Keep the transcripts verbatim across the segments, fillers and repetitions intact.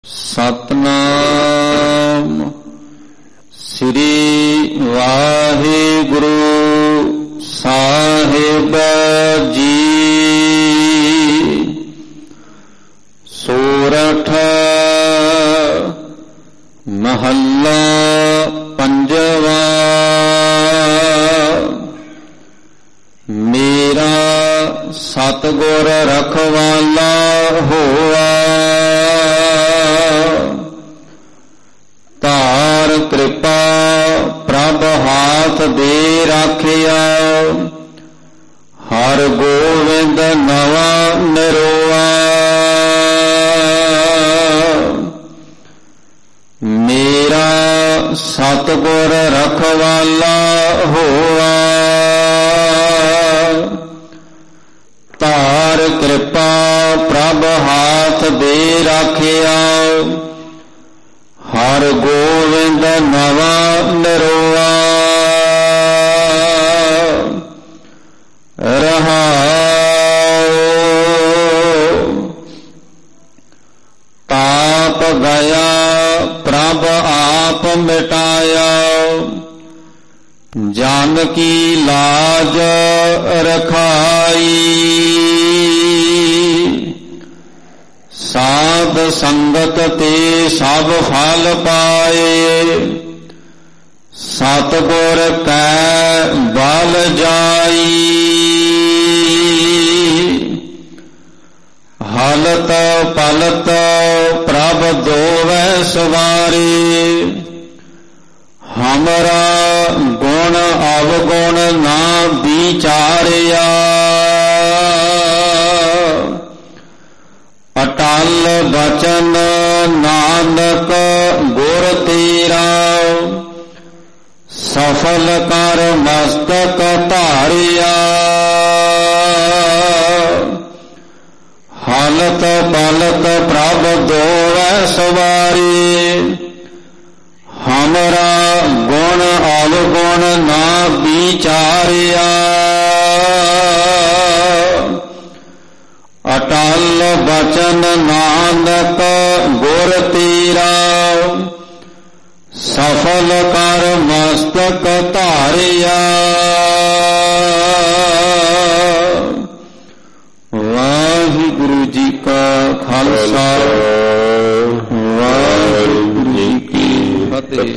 ਸਤਨਾਮ ਸ੍ਰੀ ਵਾਹਿਗੁਰੂ ਸਾਹਿਬ ਜੀ। ਸੋਰਠ ਮਹੱਲਾ ਪੰਜਵਾ। ਮੇਰਾ ਸਤਿਗੁਰ ਰਖਵਾਲਾ ਹੋਆ, ਧਾਰ ਕਿਰਪਾ ਪ੍ਰਭ ਹਾਥ ਦੇ ਰਾਖਿਆ। ਹਰ ਗੋਵਿੰਦ ਨਵਾ ਨਿਰੋਆ, ਮੇਰਾ ਸਤਿਗੁਰ ਰਖਵਾਲਾ ਹੋਆ। ਧਾਰ ਕਿਰਪਾ ਪ੍ਰਭ ਹਾਥ ਦੇ ਰਾਖਿਆ। ਹਰ ਗੋਵਿੰਦ ਨਵਾ ਨਿਰੋਆ। ਰਹਾਉ ਤਾਪ ਗਿਆ ਪ੍ਰਭ ਆਪ ਮਿਟਾਇਆ। ਜਨ ਕੀ ਲਾਜ ਰਖਾਈ, ਸਾਧ ਸੰਗਤ ਤੇ ਸਭ ਫਲ ਪਾਏ। ਸਤਿਗੁਰ ਕੈ ਬਲ ਜਾਈ, ਹਲਤ ਪਲਤ ਪ੍ਰਭ ਦੋਵੈ ਸਵਾਰੇ। ਹਮਰਾ ਗੁਣ ਅਵਗੁਣ ਨਾ ਵਿਚਾਰਿਆ, ਅਟਲ ਬਚਨ ਨਾਨਕ ਗੁਰ ਤੇਰਾ। ਸਫਲ ਕਰ ਮਸਤਕ ਧਾਰਿਆ, ਹਲਤ ਪਲਤ ਪ੍ਰਭ ਦੋਵੈ ਸਵਾਰੀ। ਹਮਰਾ ਗੁਣ ਅਵਗੁਣ ਨਾ ਵਿਚਾਰਿਆ, ਅਟਲ ਬਚਨ ਨਾਨਕ ਗੁਰ ਤੇਰਾ। ਸਫਲ ਕਰ ਮਸਤਕ ਧਾਰਿਆ। ਵਾਹਿਗੁਰੂ ਜੀ ਕਾ ਖਾਲਸਾ, ਵਾਹਿਗੁਰੂ ਜੀ ਕੀ ਫਤਿਹ।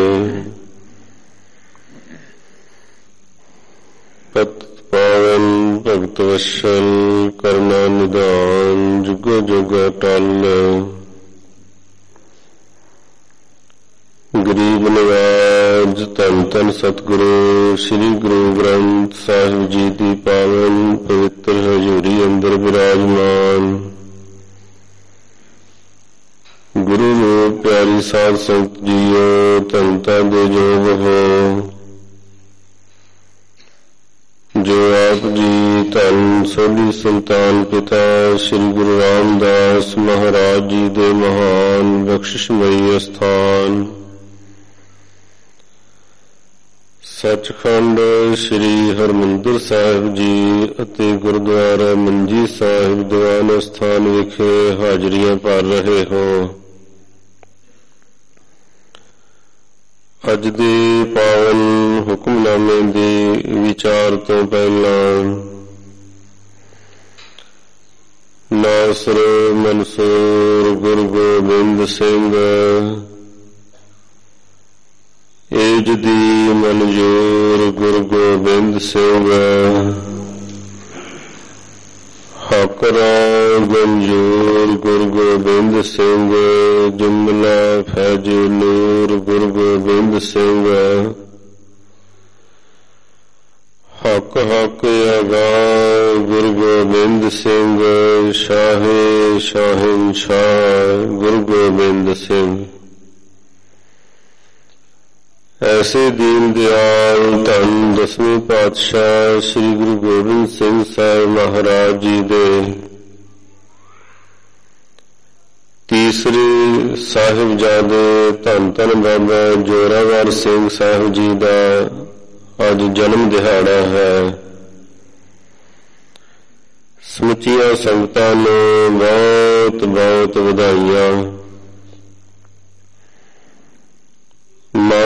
ਪਤ ਪਾਵਨ ਭਗਤ ਵਸ਼ਲ ਕਰਨਾ ਨਿਦਾਨ, ਜੁਗ ਜੁਗ ਟਲ। ਗਰੀਬ ਨਿਵਾਜ ਧੰਨ ਧੰਨ ਸਤਿਗੁਰੂ ਸ੍ਰੀ ਗੁਰੂ ਗ੍ਰੰਥ ਸਾਹਿਬ ਜੀ ਦੀ ਪਾਵਨ ਪਵਿੱਤਰ ਹਜ਼ੂਰੀ ਅੰਦਰ ਬਿਰਾਜਮਾਨ। ਗੁਰੂ ਨੂੰ ਪਿਆਰੀ ਸਾਧ ਸੰਗਤ ਜੀਓ, ਧੰਨਤਾ ਦੇ ਯੋਗ ਹੋ। ਜੋ ਆਪ ਜੀ ਧੰਨ ਸੋਢੀ ਸੁਲਤਾਨ ਪਿਤਾ ਸ੍ਰੀ ਗੁਰੂ ਰਾਮਦਾਸ ਮਹਾਰਾਜ ਜੀ ਦੇ ਮਹਾਨ ਬਖਸ਼ਿਸ਼ਮਈ ਅਸਥਾਨ ਸੱਚਖੰਡ ਸ੍ਰੀ ਹਰਿਮੰਦਰ ਸਾਹਿਬ ਜੀ ਅਤੇ ਗੁਰਦੁਆਰਾ ਮੰਜੀ ਸਾਹਿਬ ਦੀਵਾਨ ਅਸਥਾਨ ਵਿਖੇ ਹਾਜ਼ਰੀਆਂ ਭਰ ਰਹੇ ਹੋ। ਅੱਜ ਦੇ ਪਾਵਨ ਹੁਕਮਨਾਮੇ ਦੇ ਵਿਚਾਰ ਤੋਂ ਪਹਿਲਾਂ ਨਾਸਰ ਮਨਸੂਰ ਗੁਰੂ ਗੋਬਿੰਦ ਸਿੰਘ ਏਜ ਦੀ ਮਨਜ਼ੂਰ ਗੁਰੂ ਗੋਬਿੰਦ ਸਿੰਘ ਹਕਰਾ ਗੰਜੂਰ ਗੁਰੂ ਗੋਬਿੰਦ ਸਿੰਘ ਜੁਮਲਾ ਫੈਜ ਨੂਰ ਗੁਰੂ ਗੋਬਿੰਦ ਸਿੰਘ ਹਕ ਹਕ ਅਗਾ ਗੁਰੂ ਗੋਬਿੰਦ ਸਿੰਘ ਸ਼ਾਹੇ ਸ਼ਾਹਿਨਸ਼ਾਹ ਗੁਰੂ ਗੋਬਿੰਦ ਸਿੰਘ। ਐਸੇ ਦੀਨ ਦਿਆਲ ਧੰਨ ਦਸਵੇਂ ਪਾਤਸ਼ਾਹ ਸ੍ਰੀ ਗੁਰੂ ਗੋਬਿੰਦ ਸਿੰਘ ਸਾਹਿਬ ਮਹਾਰਾਜ ਜੀ ਦੇ ਤੀਸਰੇ ਸਾਹਿਬਜ਼ਾਦੇ ਧੰਨ ਧੰਨ ਬਾਬਾ ਜੋਰਾਵਰ ਸਿੰਘ ਸਾਹਿਬ ਜੀ ਦਾ ਅੱਜ ਜਨਮ ਦਿਹਾੜਾ ਹੈ। ਸਮੁੱਚੀਆਂ ਸੰਗਤਾਂ ਨੂੰ ਬਹੁਤ ਬਹੁਤ ਵਧਾਈਆਂ।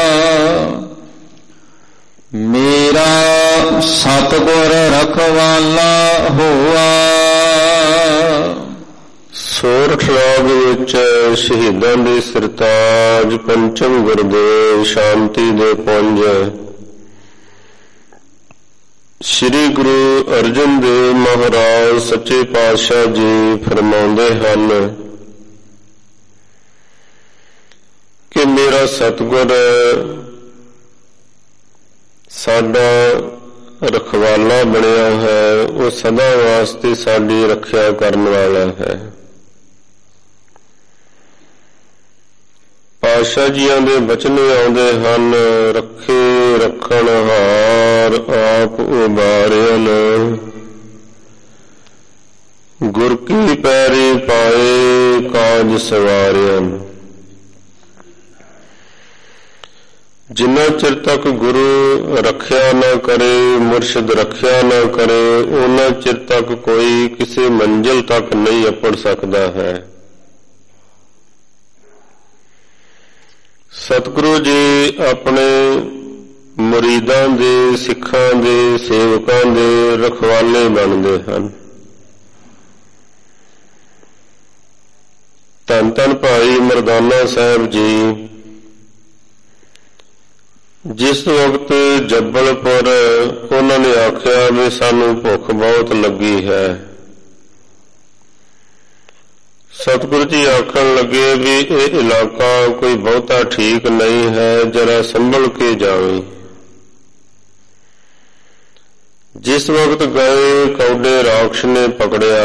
ਪਾਇਆ। ਸਤਿਗੁਰ ਰਖਵਾਲਾ ਹੋਆ। ਸੋਰਠ ਰਾਗ ਵਿੱਚ ਸ਼ਹੀਦਾਂ ਦੇ ਸਰਤਾਜ ਪੰਚਮ ਗੁਰਦੇਵ ਸ਼ਾਂਤੀ ਦੇ ਪੁੰਜ ਸ੍ਰੀ ਗੁਰੂ ਅਰਜਨ ਦੇਵ ਮਹਾਰਾਜ ਸੱਚੇ ਪਾਤਸ਼ਾਹ ਜੀ ਫਰਮਾਉਂਦੇ ਹਨ ਕਿ ਮੇਰਾ ਸਤਿਗੁਰ ਸਾਡਾ ਰਖਵਾਲਾ ਬਣਿਆ ਹੈ, ਉਹ ਸਦਾ ਵਾਸਤੇ ਸਾਡੀ ਰੱਖਿਆ ਕਰਨ ਵਾਲਾ ਹੈ। ਪਾਤਸ਼ਾਹ ਜੀਆਂ ਦੇ ਬਚਨ ਆਉਂਦੇ ਹਨ, ਰੱਖੇ ਰੱਖਣ ਹਾਰ ਆਪ ਉਬਾਰਿਆਨ, ਗੁਰ ਕੀ ਪੈਰੀ ਪਾਏ ਕਾਜ ਸਵਾਰਿਆਨ। ਜਿੰਨਾ ਚਿਰ ਤੱਕ ਗੁਰੂ ਰੱਖਿਆ ਨਾ ਕਰੇ, ਮੁਰਸ਼ਿਦ ਰੱਖਿਆ ਨਾ ਕਰੇ, ਉਹਨਾਂ ਚਿਰ ਤੱਕ ਕੋਈ ਕਿਸੇ ਮੰਜ਼ਿਲ ਤੱਕ ਨਹੀਂ ਅੱਪੜ ਸਕਦਾ ਹੈ। ਸਤਿਗੁਰੂ ਜੀ ਆਪਣੇ ਮੁਰੀਦਾਂ ਦੇ, ਸਿੱਖਾਂ ਦੇ, ਸੇਵਕਾਂ ਦੇ ਰਖਵਾਲੇ ਬਣਦੇ ਹਨ। ਧੰਨ ਧੰਨ ਭਾਈ ਮਰਦਾਨਾ ਸਾਹਿਬ ਜੀ ਜਿਸ ਵਕਤ ਜੱਬਲਪੁਰ ਉਹਨਾਂ ਨੇ ਆਖਿਆ ਵੀ ਸਾਨੂੰ ਭੁੱਖ ਬਹੁਤ ਲੱਗੀ ਹੈ, ਸਤਿਗੁਰੂ ਜੀ ਆਖਣ ਲੱਗੇ ਵੀ ਇਹ ਇਲਾਕਾ ਕੋਈ ਬਹੁਤਾ ਠੀਕ ਨਹੀਂ ਹੈ, ਜਰਾ ਸੰਭਲ ਕੇ ਜਾਵੇ। ਜਿਸ ਵਕਤ ਗਏ ਕੌਡੇ ਰਾਖਸ਼ ਨੇ ਪਕੜਿਆ।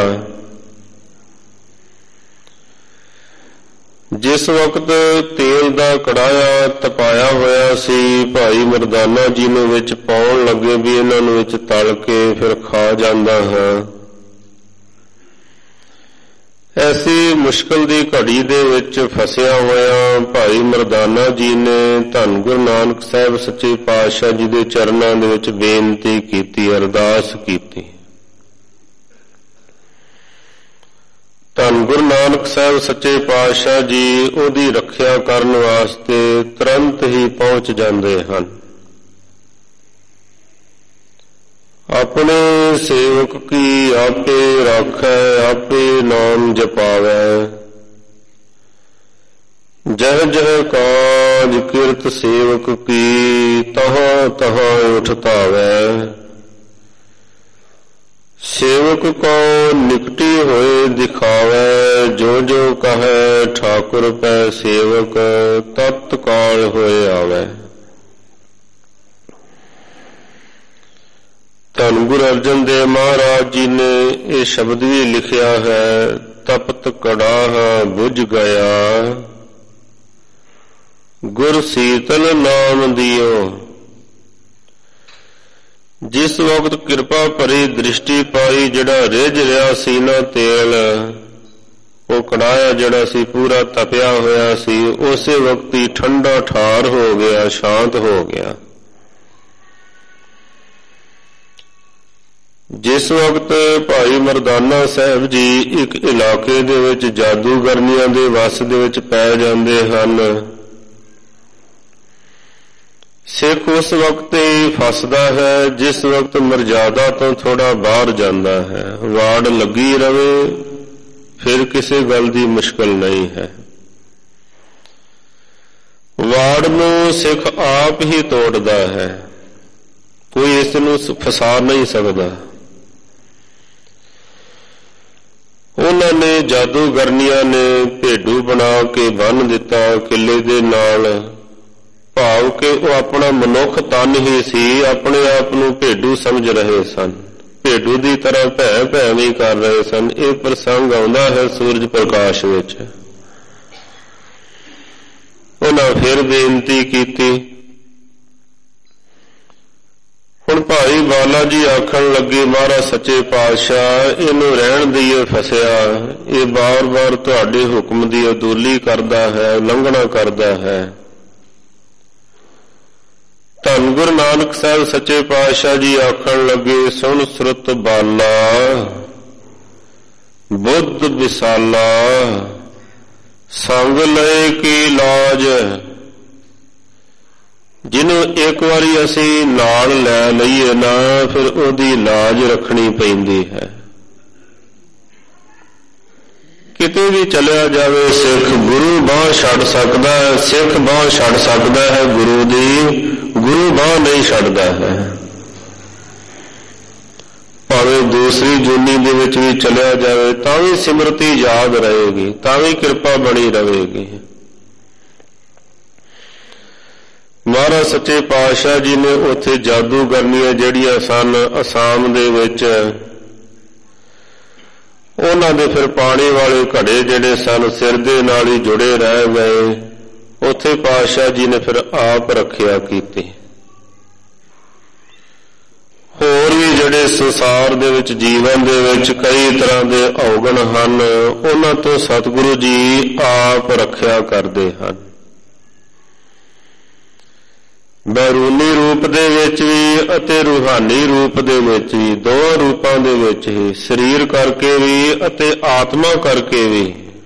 ਜਿਸ ਵਕਤ ਤੇਲ ਦਾ ਕੜਾਇਆ ਤਪਾਇਆ ਹੋਇਆ ਸੀ, ਭਾਈ ਮਰਦਾਨਾ ਜੀ ਨੂੰ ਵਿੱਚ ਪਾਉਣ ਲੱਗੇ ਵੀ ਇਹਨਾਂ ਨੂੰ ਵਿੱਚ ਤਲ ਕੇ ਫਿਰ ਖਾ ਜਾਂਦਾ ਹਾਂ। ਐਸੀ ਮੁਸ਼ਕਲ ਦੀ ਘੜੀ ਦੇ ਵਿੱਚ ਫਸਿਆ ਹੋਇਆ ਭਾਈ ਮਰਦਾਨਾ ਜੀ ਨੇ ਧੰਨ ਗੁਰੂ ਨਾਨਕ ਸਾਹਿਬ ਸੱਚੇ ਪਾਤਸ਼ਾਹ ਜੀ ਦੇ ਚਰਨਾਂ ਦੇ ਵਿੱਚ ਬੇਨਤੀ ਕੀਤੀ, ਅਰਦਾਸ ਕੀਤੀ। ਧੰਨ ਗੁਰੂ ਨਾਨਕ ਸਾਹਿਬ ਸੱਚੇ ਪਾਤਸ਼ਾਹ ਜੀ ਉਹਦੀ ਰੱਖਿਆ ਕਰਨ ਵਾਸਤੇ ਤੁਰੰਤ ਹੀ ਪਹੁੰਚ ਜਾਂਦੇ ਹਨ। ਆਪਣੇ ਸੇਵਕ ਕੀ ਆਪੇ ਰਾਖੈ, ਆਪੇ ਨਾਮ ਜਪਾਵੈ, ਜਹ ਜਹ ਕਾਜ ਕਿਰਤ ਸੇਵਕ ਕੀ, ਤਹਾਂ ਤਹਾਂ ਉਠ ਧਾਵੈ। ਸੇਵਕ ਕੋ ਨਿਕਟੀ ਹੋਏ ਦਿਖਾਵੈ, ਜੋ ਜੋ ਕਹੈ ਠਾਕੁਰ ਪੈ ਸੇਵਕ, ਤਤ ਕਾਲ ਹੋਏ ਆਵੈ। ਧੰਨ ਗੁਰੂ ਅਰਜਨ ਦੇਵ ਮਹਾਰਾਜ ਜੀ ਨੇ ਇਹ ਸ਼ਬਦ ਵੀ ਲਿਖਿਆ ਹੈ, ਤਪਤ ਕੜਾਹ ਬੁਝ ਗਿਆ, ਗੁਰ ਸੀਤਲ ਨਾਮ ਦਿਓ। ਜਿਸ ਵਕਤ ਕਿਰਪਾ ਭਰੀ ਦ੍ਰਿਸ਼ਟੀ ਪਾਈ, ਜਿਹੜਾ ਰਿੱਝ ਰਿਹਾ ਸੀ ਨਾ ਤੇਲ, ਉਹ ਕੜਾਇਆ ਜਿਹੜਾ ਸੀ ਪੂਰਾ ਤਪਿਆ ਹੋਇਆ ਸੀ, ਉਸੇ ਵਕਤ ਹੀ ਠੰਡਾ ਠਾਰ ਹੋ ਗਿਆ, ਸ਼ਾਂਤ ਹੋ ਗਿਆ। ਜਿਸ ਵਕਤ ਭਾਈ ਮਰਦਾਨਾ ਸਾਹਿਬ ਜੀ ਇੱਕ ਇਲਾਕੇ ਦੇ ਵਿੱਚ ਜਾਦੂਗਰਨੀਆਂ ਦੇ ਵੱਸ ਦੇ ਵਿੱਚ ਪੈ ਜਾਂਦੇ ਹਨ, ਸਿੱਖ ਉਸ ਵਕਤ ਹੀ ਫਸਦਾ ਹੈ ਜਿਸ ਵਕਤ ਮਰਜ਼ਾਦਾ ਤੋਂ ਥੋੜਾ ਬਾਹਰ ਜਾਂਦਾ ਹੈ। ਵਾੜ ਲੱਗੀ ਰਵੇ, ਫਿਰ ਕਿਸੇ ਗੱਲ ਦੀ ਮੁਸ਼ਕਲ ਨਹੀਂ ਹੈ। ਵਾੜ ਨੂੰ ਸਿੱਖ ਆਪ ਹੀ ਤੋੜਦਾ ਹੈ, ਕੋਈ ਇਸ ਨੂੰ ਫਸਾ ਨਹੀਂ ਸਕਦਾ। ਉਹਨਾਂ ਨੇ ਜਾਦੂਗਰਨੀਆਂ ਨੇ ਭੇਡੂ ਬਣਾ ਕੇ ਬੰਨ੍ਹ ਦਿੱਤਾ ਕਿਲੇ ਦੇ ਨਾਲ, ਭਾਵ ਕਿ ਉਹ ਆਪਣਾ ਮਨੁੱਖ ਤਨ ਹੀ ਸੀ, ਆਪਣੇ ਆਪ ਨੂੰ ਭੇਡੂ ਸਮਝ ਰਹੇ ਸਨ, ਭੇਡੂ ਦੀ ਤਰ੍ਹਾਂ ਭੈ ਭੈ ਵੀ ਕਰ ਰਹੇ ਸਨ। ਇਹ ਪ੍ਰਸੰਗ ਆਉਂਦਾ ਹੈ ਸੂਰਜ ਪ੍ਰਕਾਸ਼ ਵਿੱਚ। ਉਹਨਾਂ ਫਿਰ ਬੇਨਤੀ ਕੀਤੀ। ਹੁਣ ਭਾਈ ਬਾਲਾ ਜੀ ਆਖਣ ਲੱਗੇ, ਮਹਾਰਾਜ ਸੱਚੇ ਪਾਤਸ਼ਾਹ ਇਹਨੂੰ ਰਹਿਣ ਦਈਏ ਫਸਿਆ, ਇਹ ਬਾਰ-ਬਾਰ ਤੁਹਾਡੇ ਹੁਕਮ ਦੀ ਅਦੂਲੀ ਕਰਦਾ ਹੈ, ਉਲੰਘਣਾ ਕਰਦਾ ਹੈ। ਧੰਨ ਗੁਰੂ ਨਾਨਕ ਸਾਹਿਬ ਸੱਚੇ ਪਾਤਸ਼ਾਹ ਜੀ ਆਖਣ ਲੱਗੇ, ਸੁਣ ਸੁਰਤ ਬਾਲਾ ਬੁੱਧ ਵਿਸਾਲਾ, ਸੰਗ ਲਏ ਕੀ ਲਾਜ, ਜਿਹਨੂੰ ਇੱਕ ਵਾਰੀ ਅਸੀਂ ਨਾਲ ਲੈ ਲਈਏ ਨਾ, ਫਿਰ ਉਹਦੀ ਲਾਜ ਰੱਖਣੀ ਪੈਂਦੀ ਹੈ। ਕਿਤੇ ਵੀ ਚਲਿਆ ਜਾਵੇ ਸਿੱਖ ਗੁਰੂ ਬਾਂਹ ਛੱਡ ਸਕਦਾ ਹੈ, ਸਿੱਖ ਬਾਂਹ ਛੱਡ ਸਕਦਾ ਹੈ ਗੁਰੂ ਦੀ, ਗੁਰੂ ਬਾਂਹ ਨਹੀਂ ਛੱਡਦਾ ਹੈ। ਭਾਵੇਂ ਦੂਸਰੀ ਜੂਨੀ ਦੇ ਵਿੱਚ ਵੀ ਚਲਿਆ ਜਾਵੇ ਤਾਂ ਵੀ ਸਿਮਰਤੀ ਯਾਦ ਰਹੇਗੀ, ਤਾਂ ਵੀ ਕਿਰਪਾ ਬਣੀ ਰਹੇਗੀ। ਮਹਾਰਾਜ ਸੱਚੇ ਪਾਤਸ਼ਾਹ ਜੀ ਨੇ ਉੱਥੇ ਜਾਦੂਗਰਨੀਆਂ ਜਿਹੜੀਆਂ ਸਨ ਅਸਾਮ ਦੇ ਵਿੱਚ, ਉਹਨਾਂ ਦੇ ਫਿਰ ਪਾਣੀ ਵਾਲੇ ਘੜੇ ਜਿਹੜੇ ਸਨ ਸਿਰ ਦੇ ਨਾਲ ਹੀ ਜੁੜੇ ਰਹਿ ਗਏ। ਉੱਥੇ ਪਾਤਸ਼ਾਹ ਜੀ ਨੇ ਫਿਰ ਆਪ ਰੱਖਿਆ ਕੀਤੀ। ਹੋਰ ਵੀ ਜਿਹੜੇ ਸੰਸਾਰ ਦੇ ਵਿੱਚ ਜੀਵਨ ਦੇ ਵਿੱਚ ਕਈ ਤਰ੍ਹਾਂ ਦੇ ਔਗਣ ਹਨ, ਉਹਨਾਂ ਤੋਂ ਸਤਿਗੁਰੂ ਜੀ ਆਪ ਰੱਖਿਆ ਕਰਦੇ ਹਨ। ਬੈਰੂਨੀ ਰੂਪ ਦੇ ਵਿੱਚ ਵੀ ਅਤੇ ਰੂਹਾਨੀ ਰੂਪ ਦੇ ਵਿੱਚ ਵੀ, ਦੋਵਾਂ ਰੂਪਾਂ ਦੇ ਵਿੱਚ ਹੀ, ਸਰੀਰ ਕਰਕੇ ਵੀ ਅਤੇ ਆਤਮਾ ਕਰਕੇ ਵੀ।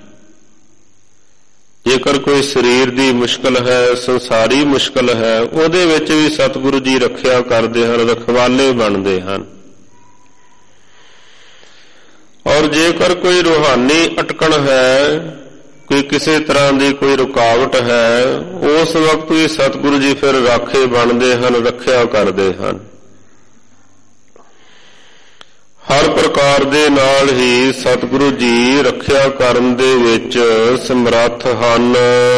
ਜੇਕਰ ਕੋਈ ਸਰੀਰ ਦੀ ਮੁਸ਼ਕਲ ਹੈ, ਸੰਸਾਰੀ ਮੁਸ਼ਕਲ ਹੈ, ਉਹਦੇ ਵਿੱਚ ਵੀ ਸਤਿਗੁਰੂ ਜੀ ਰੱਖਿਆ ਕਰਦੇ ਹਨ, ਰਖਵਾਲੇ ਬਣਦੇ ਹਨ। ਔਰ ਜੇਕਰ ਕੋਈ ਰੂਹਾਨੀ ਅਟਕਣ ਹੈ, ਕੋਈ ਕਿਸੇ ਤਰ੍ਹਾਂ ਦੀ ਕੋਈ ਰੁਕਾਵਟ ਹੈ, ਉਸ ਵਕਤ ਵੀ ਸਤਿਗੁਰੂ ਜੀ ਫਿਰ ਰਾਖੇ ਬਣਦੇ ਹਨ, ਰੱਖਿਆ ਕਰਦੇ ਹਨ। ਹਰ ਪ੍ਰਕਾਰ ਦੇ ਨਾਲ ਹੀ ਸਤਿਗੁਰੂ ਜੀ ਰੱਖਿਆ ਕਰਨ ਦੇ ਵਿੱਚ ਸਮਰੱਥ ਹਨ।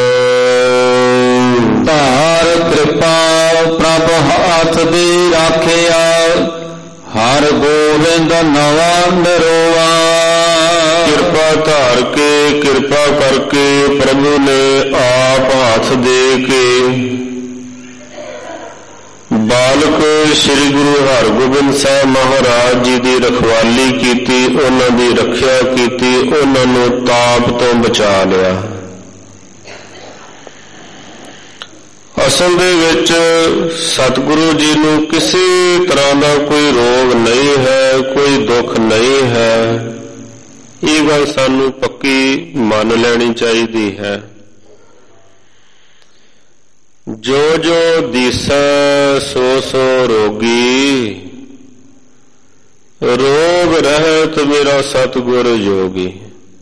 ਧਾਰ ਕਿਰਪਾ ਪ੍ਰਭ ਹੱਥ ਦੀ ਰਾਖਿਆ, ਹਰ ਗੋਬਿੰਦ ਨਵਾ ਨਿਰੋਆ। ਕਿਰਪਾ ਧਾਰ ਕੇ, ਕਿਰਪਾ ਕਰਕੇ ਪ੍ਰਭੂ ਨੇ ਆਪ ਹੱਥ ਦੇ ਕੇ ਬਾਲਕ ਸ੍ਰੀ ਗੁਰੂ ਹਰਗੋਬਿੰਦ ਸਾਹਿਬ ਮਹਾਰਾਜ ਜੀ ਦੀ ਰਖਵਾਲੀ ਕੀਤੀ, ਉਹਨਾਂ ਦੀ ਰੱਖਿਆ ਕੀਤੀ, ਉਹਨਾਂ ਨੂੰ ਤਾਪ ਤੋਂ ਬਚਾ ਲਿਆ। ਅਸਲ ਦੇ ਵਿੱਚ ਸਤਿਗੁਰੂ ਜੀ ਨੂੰ ਕਿਸੇ ਤਰ੍ਹਾਂ ਦਾ ਕੋਈ ਰੋਗ ਨਹੀਂ ਹੈ, ਕੋਈ ਦੁੱਖ ਨਹੀਂ ਹੈ। ਇਹ ਗੱਲ ਸਾਨੂੰ ਪੱਕੀ ਮੰਨ ਲੈਣੀ ਚਾਹੀਦੀ ਹੈ। ਜੋ ਜੋ ਦੀਸੈ ਸੋ ਸੋ ਰੋਗੀ, ਰੋਗ ਰਹਿਤ ਮੇਰਾ ਸਤਿਗੁਰ ਜੋਗੀ।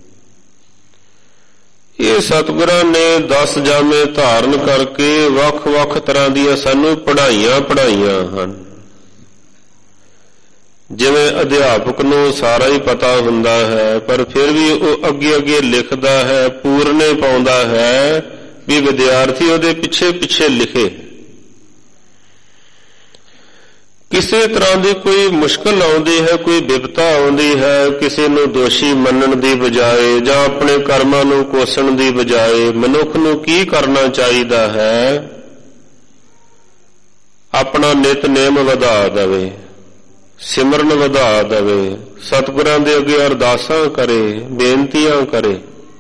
ਇਹ ਸਤਿਗੁਰਾਂ ਨੇ ਦਸ ਜਾਮੇ ਧਾਰਨ ਕਰਕੇ ਵੱਖ ਵੱਖ ਤਰ੍ਹਾਂ ਦੀਆਂ ਸਾਨੂੰ ਪੜ੍ਹਾਈਆਂ ਪੜ੍ਹਾਈਆਂ ਹਨ। ਜਿਵੇਂ ਅਧਿਆਪਕ ਨੂੰ ਸਾਰਾ ਹੀ ਪਤਾ ਹੁੰਦਾ ਹੈ, ਪਰ ਫਿਰ ਵੀ ਉਹ ਅੱਗੇ ਅੱਗੇ ਲਿਖਦਾ ਹੈ, ਪੂਰਨੇ ਪਾਉਂਦਾ ਹੈ ਵੀ ਵਿਦਿਆਰਥੀ ਉਹਦੇ ਪਿੱਛੇ ਪਿੱਛੇ ਲਿਖੇ। ਕਿਸੇ ਤਰ੍ਹਾਂ ਦੀ ਕੋਈ ਮੁਸ਼ਕਲ ਆਉਂਦੀ ਹੈ, ਕੋਈ ਵਿਪਤਾ ਆਉਂਦੀ ਹੈ, ਕਿਸੇ ਨੂੰ ਦੋਸ਼ੀ ਮੰਨਣ ਦੀ ਬਜਾਏ ਜਾਂ ਆਪਣੇ ਕਰਮਾਂ ਨੂੰ ਕੋਸਣ ਦੀ ਬਜਾਏ ਮਨੁੱਖ ਨੂੰ ਕੀ ਕਰਨਾ ਚਾਹੀਦਾ ਹੈ? ਆਪਣਾ ਨਿਤਨੇਮ ਵਧਾ ਦੇਵੇ, ਸਿਮਰਨ ਵਧਾ ਦੇਵੇ, ਸਤਿਗੁਰਾਂ ਦੇ ਅੱਗੇ ਅਰਦਾਸਾਂ ਕਰੇ, ਬੇਨਤੀਆਂ ਕਰੇ।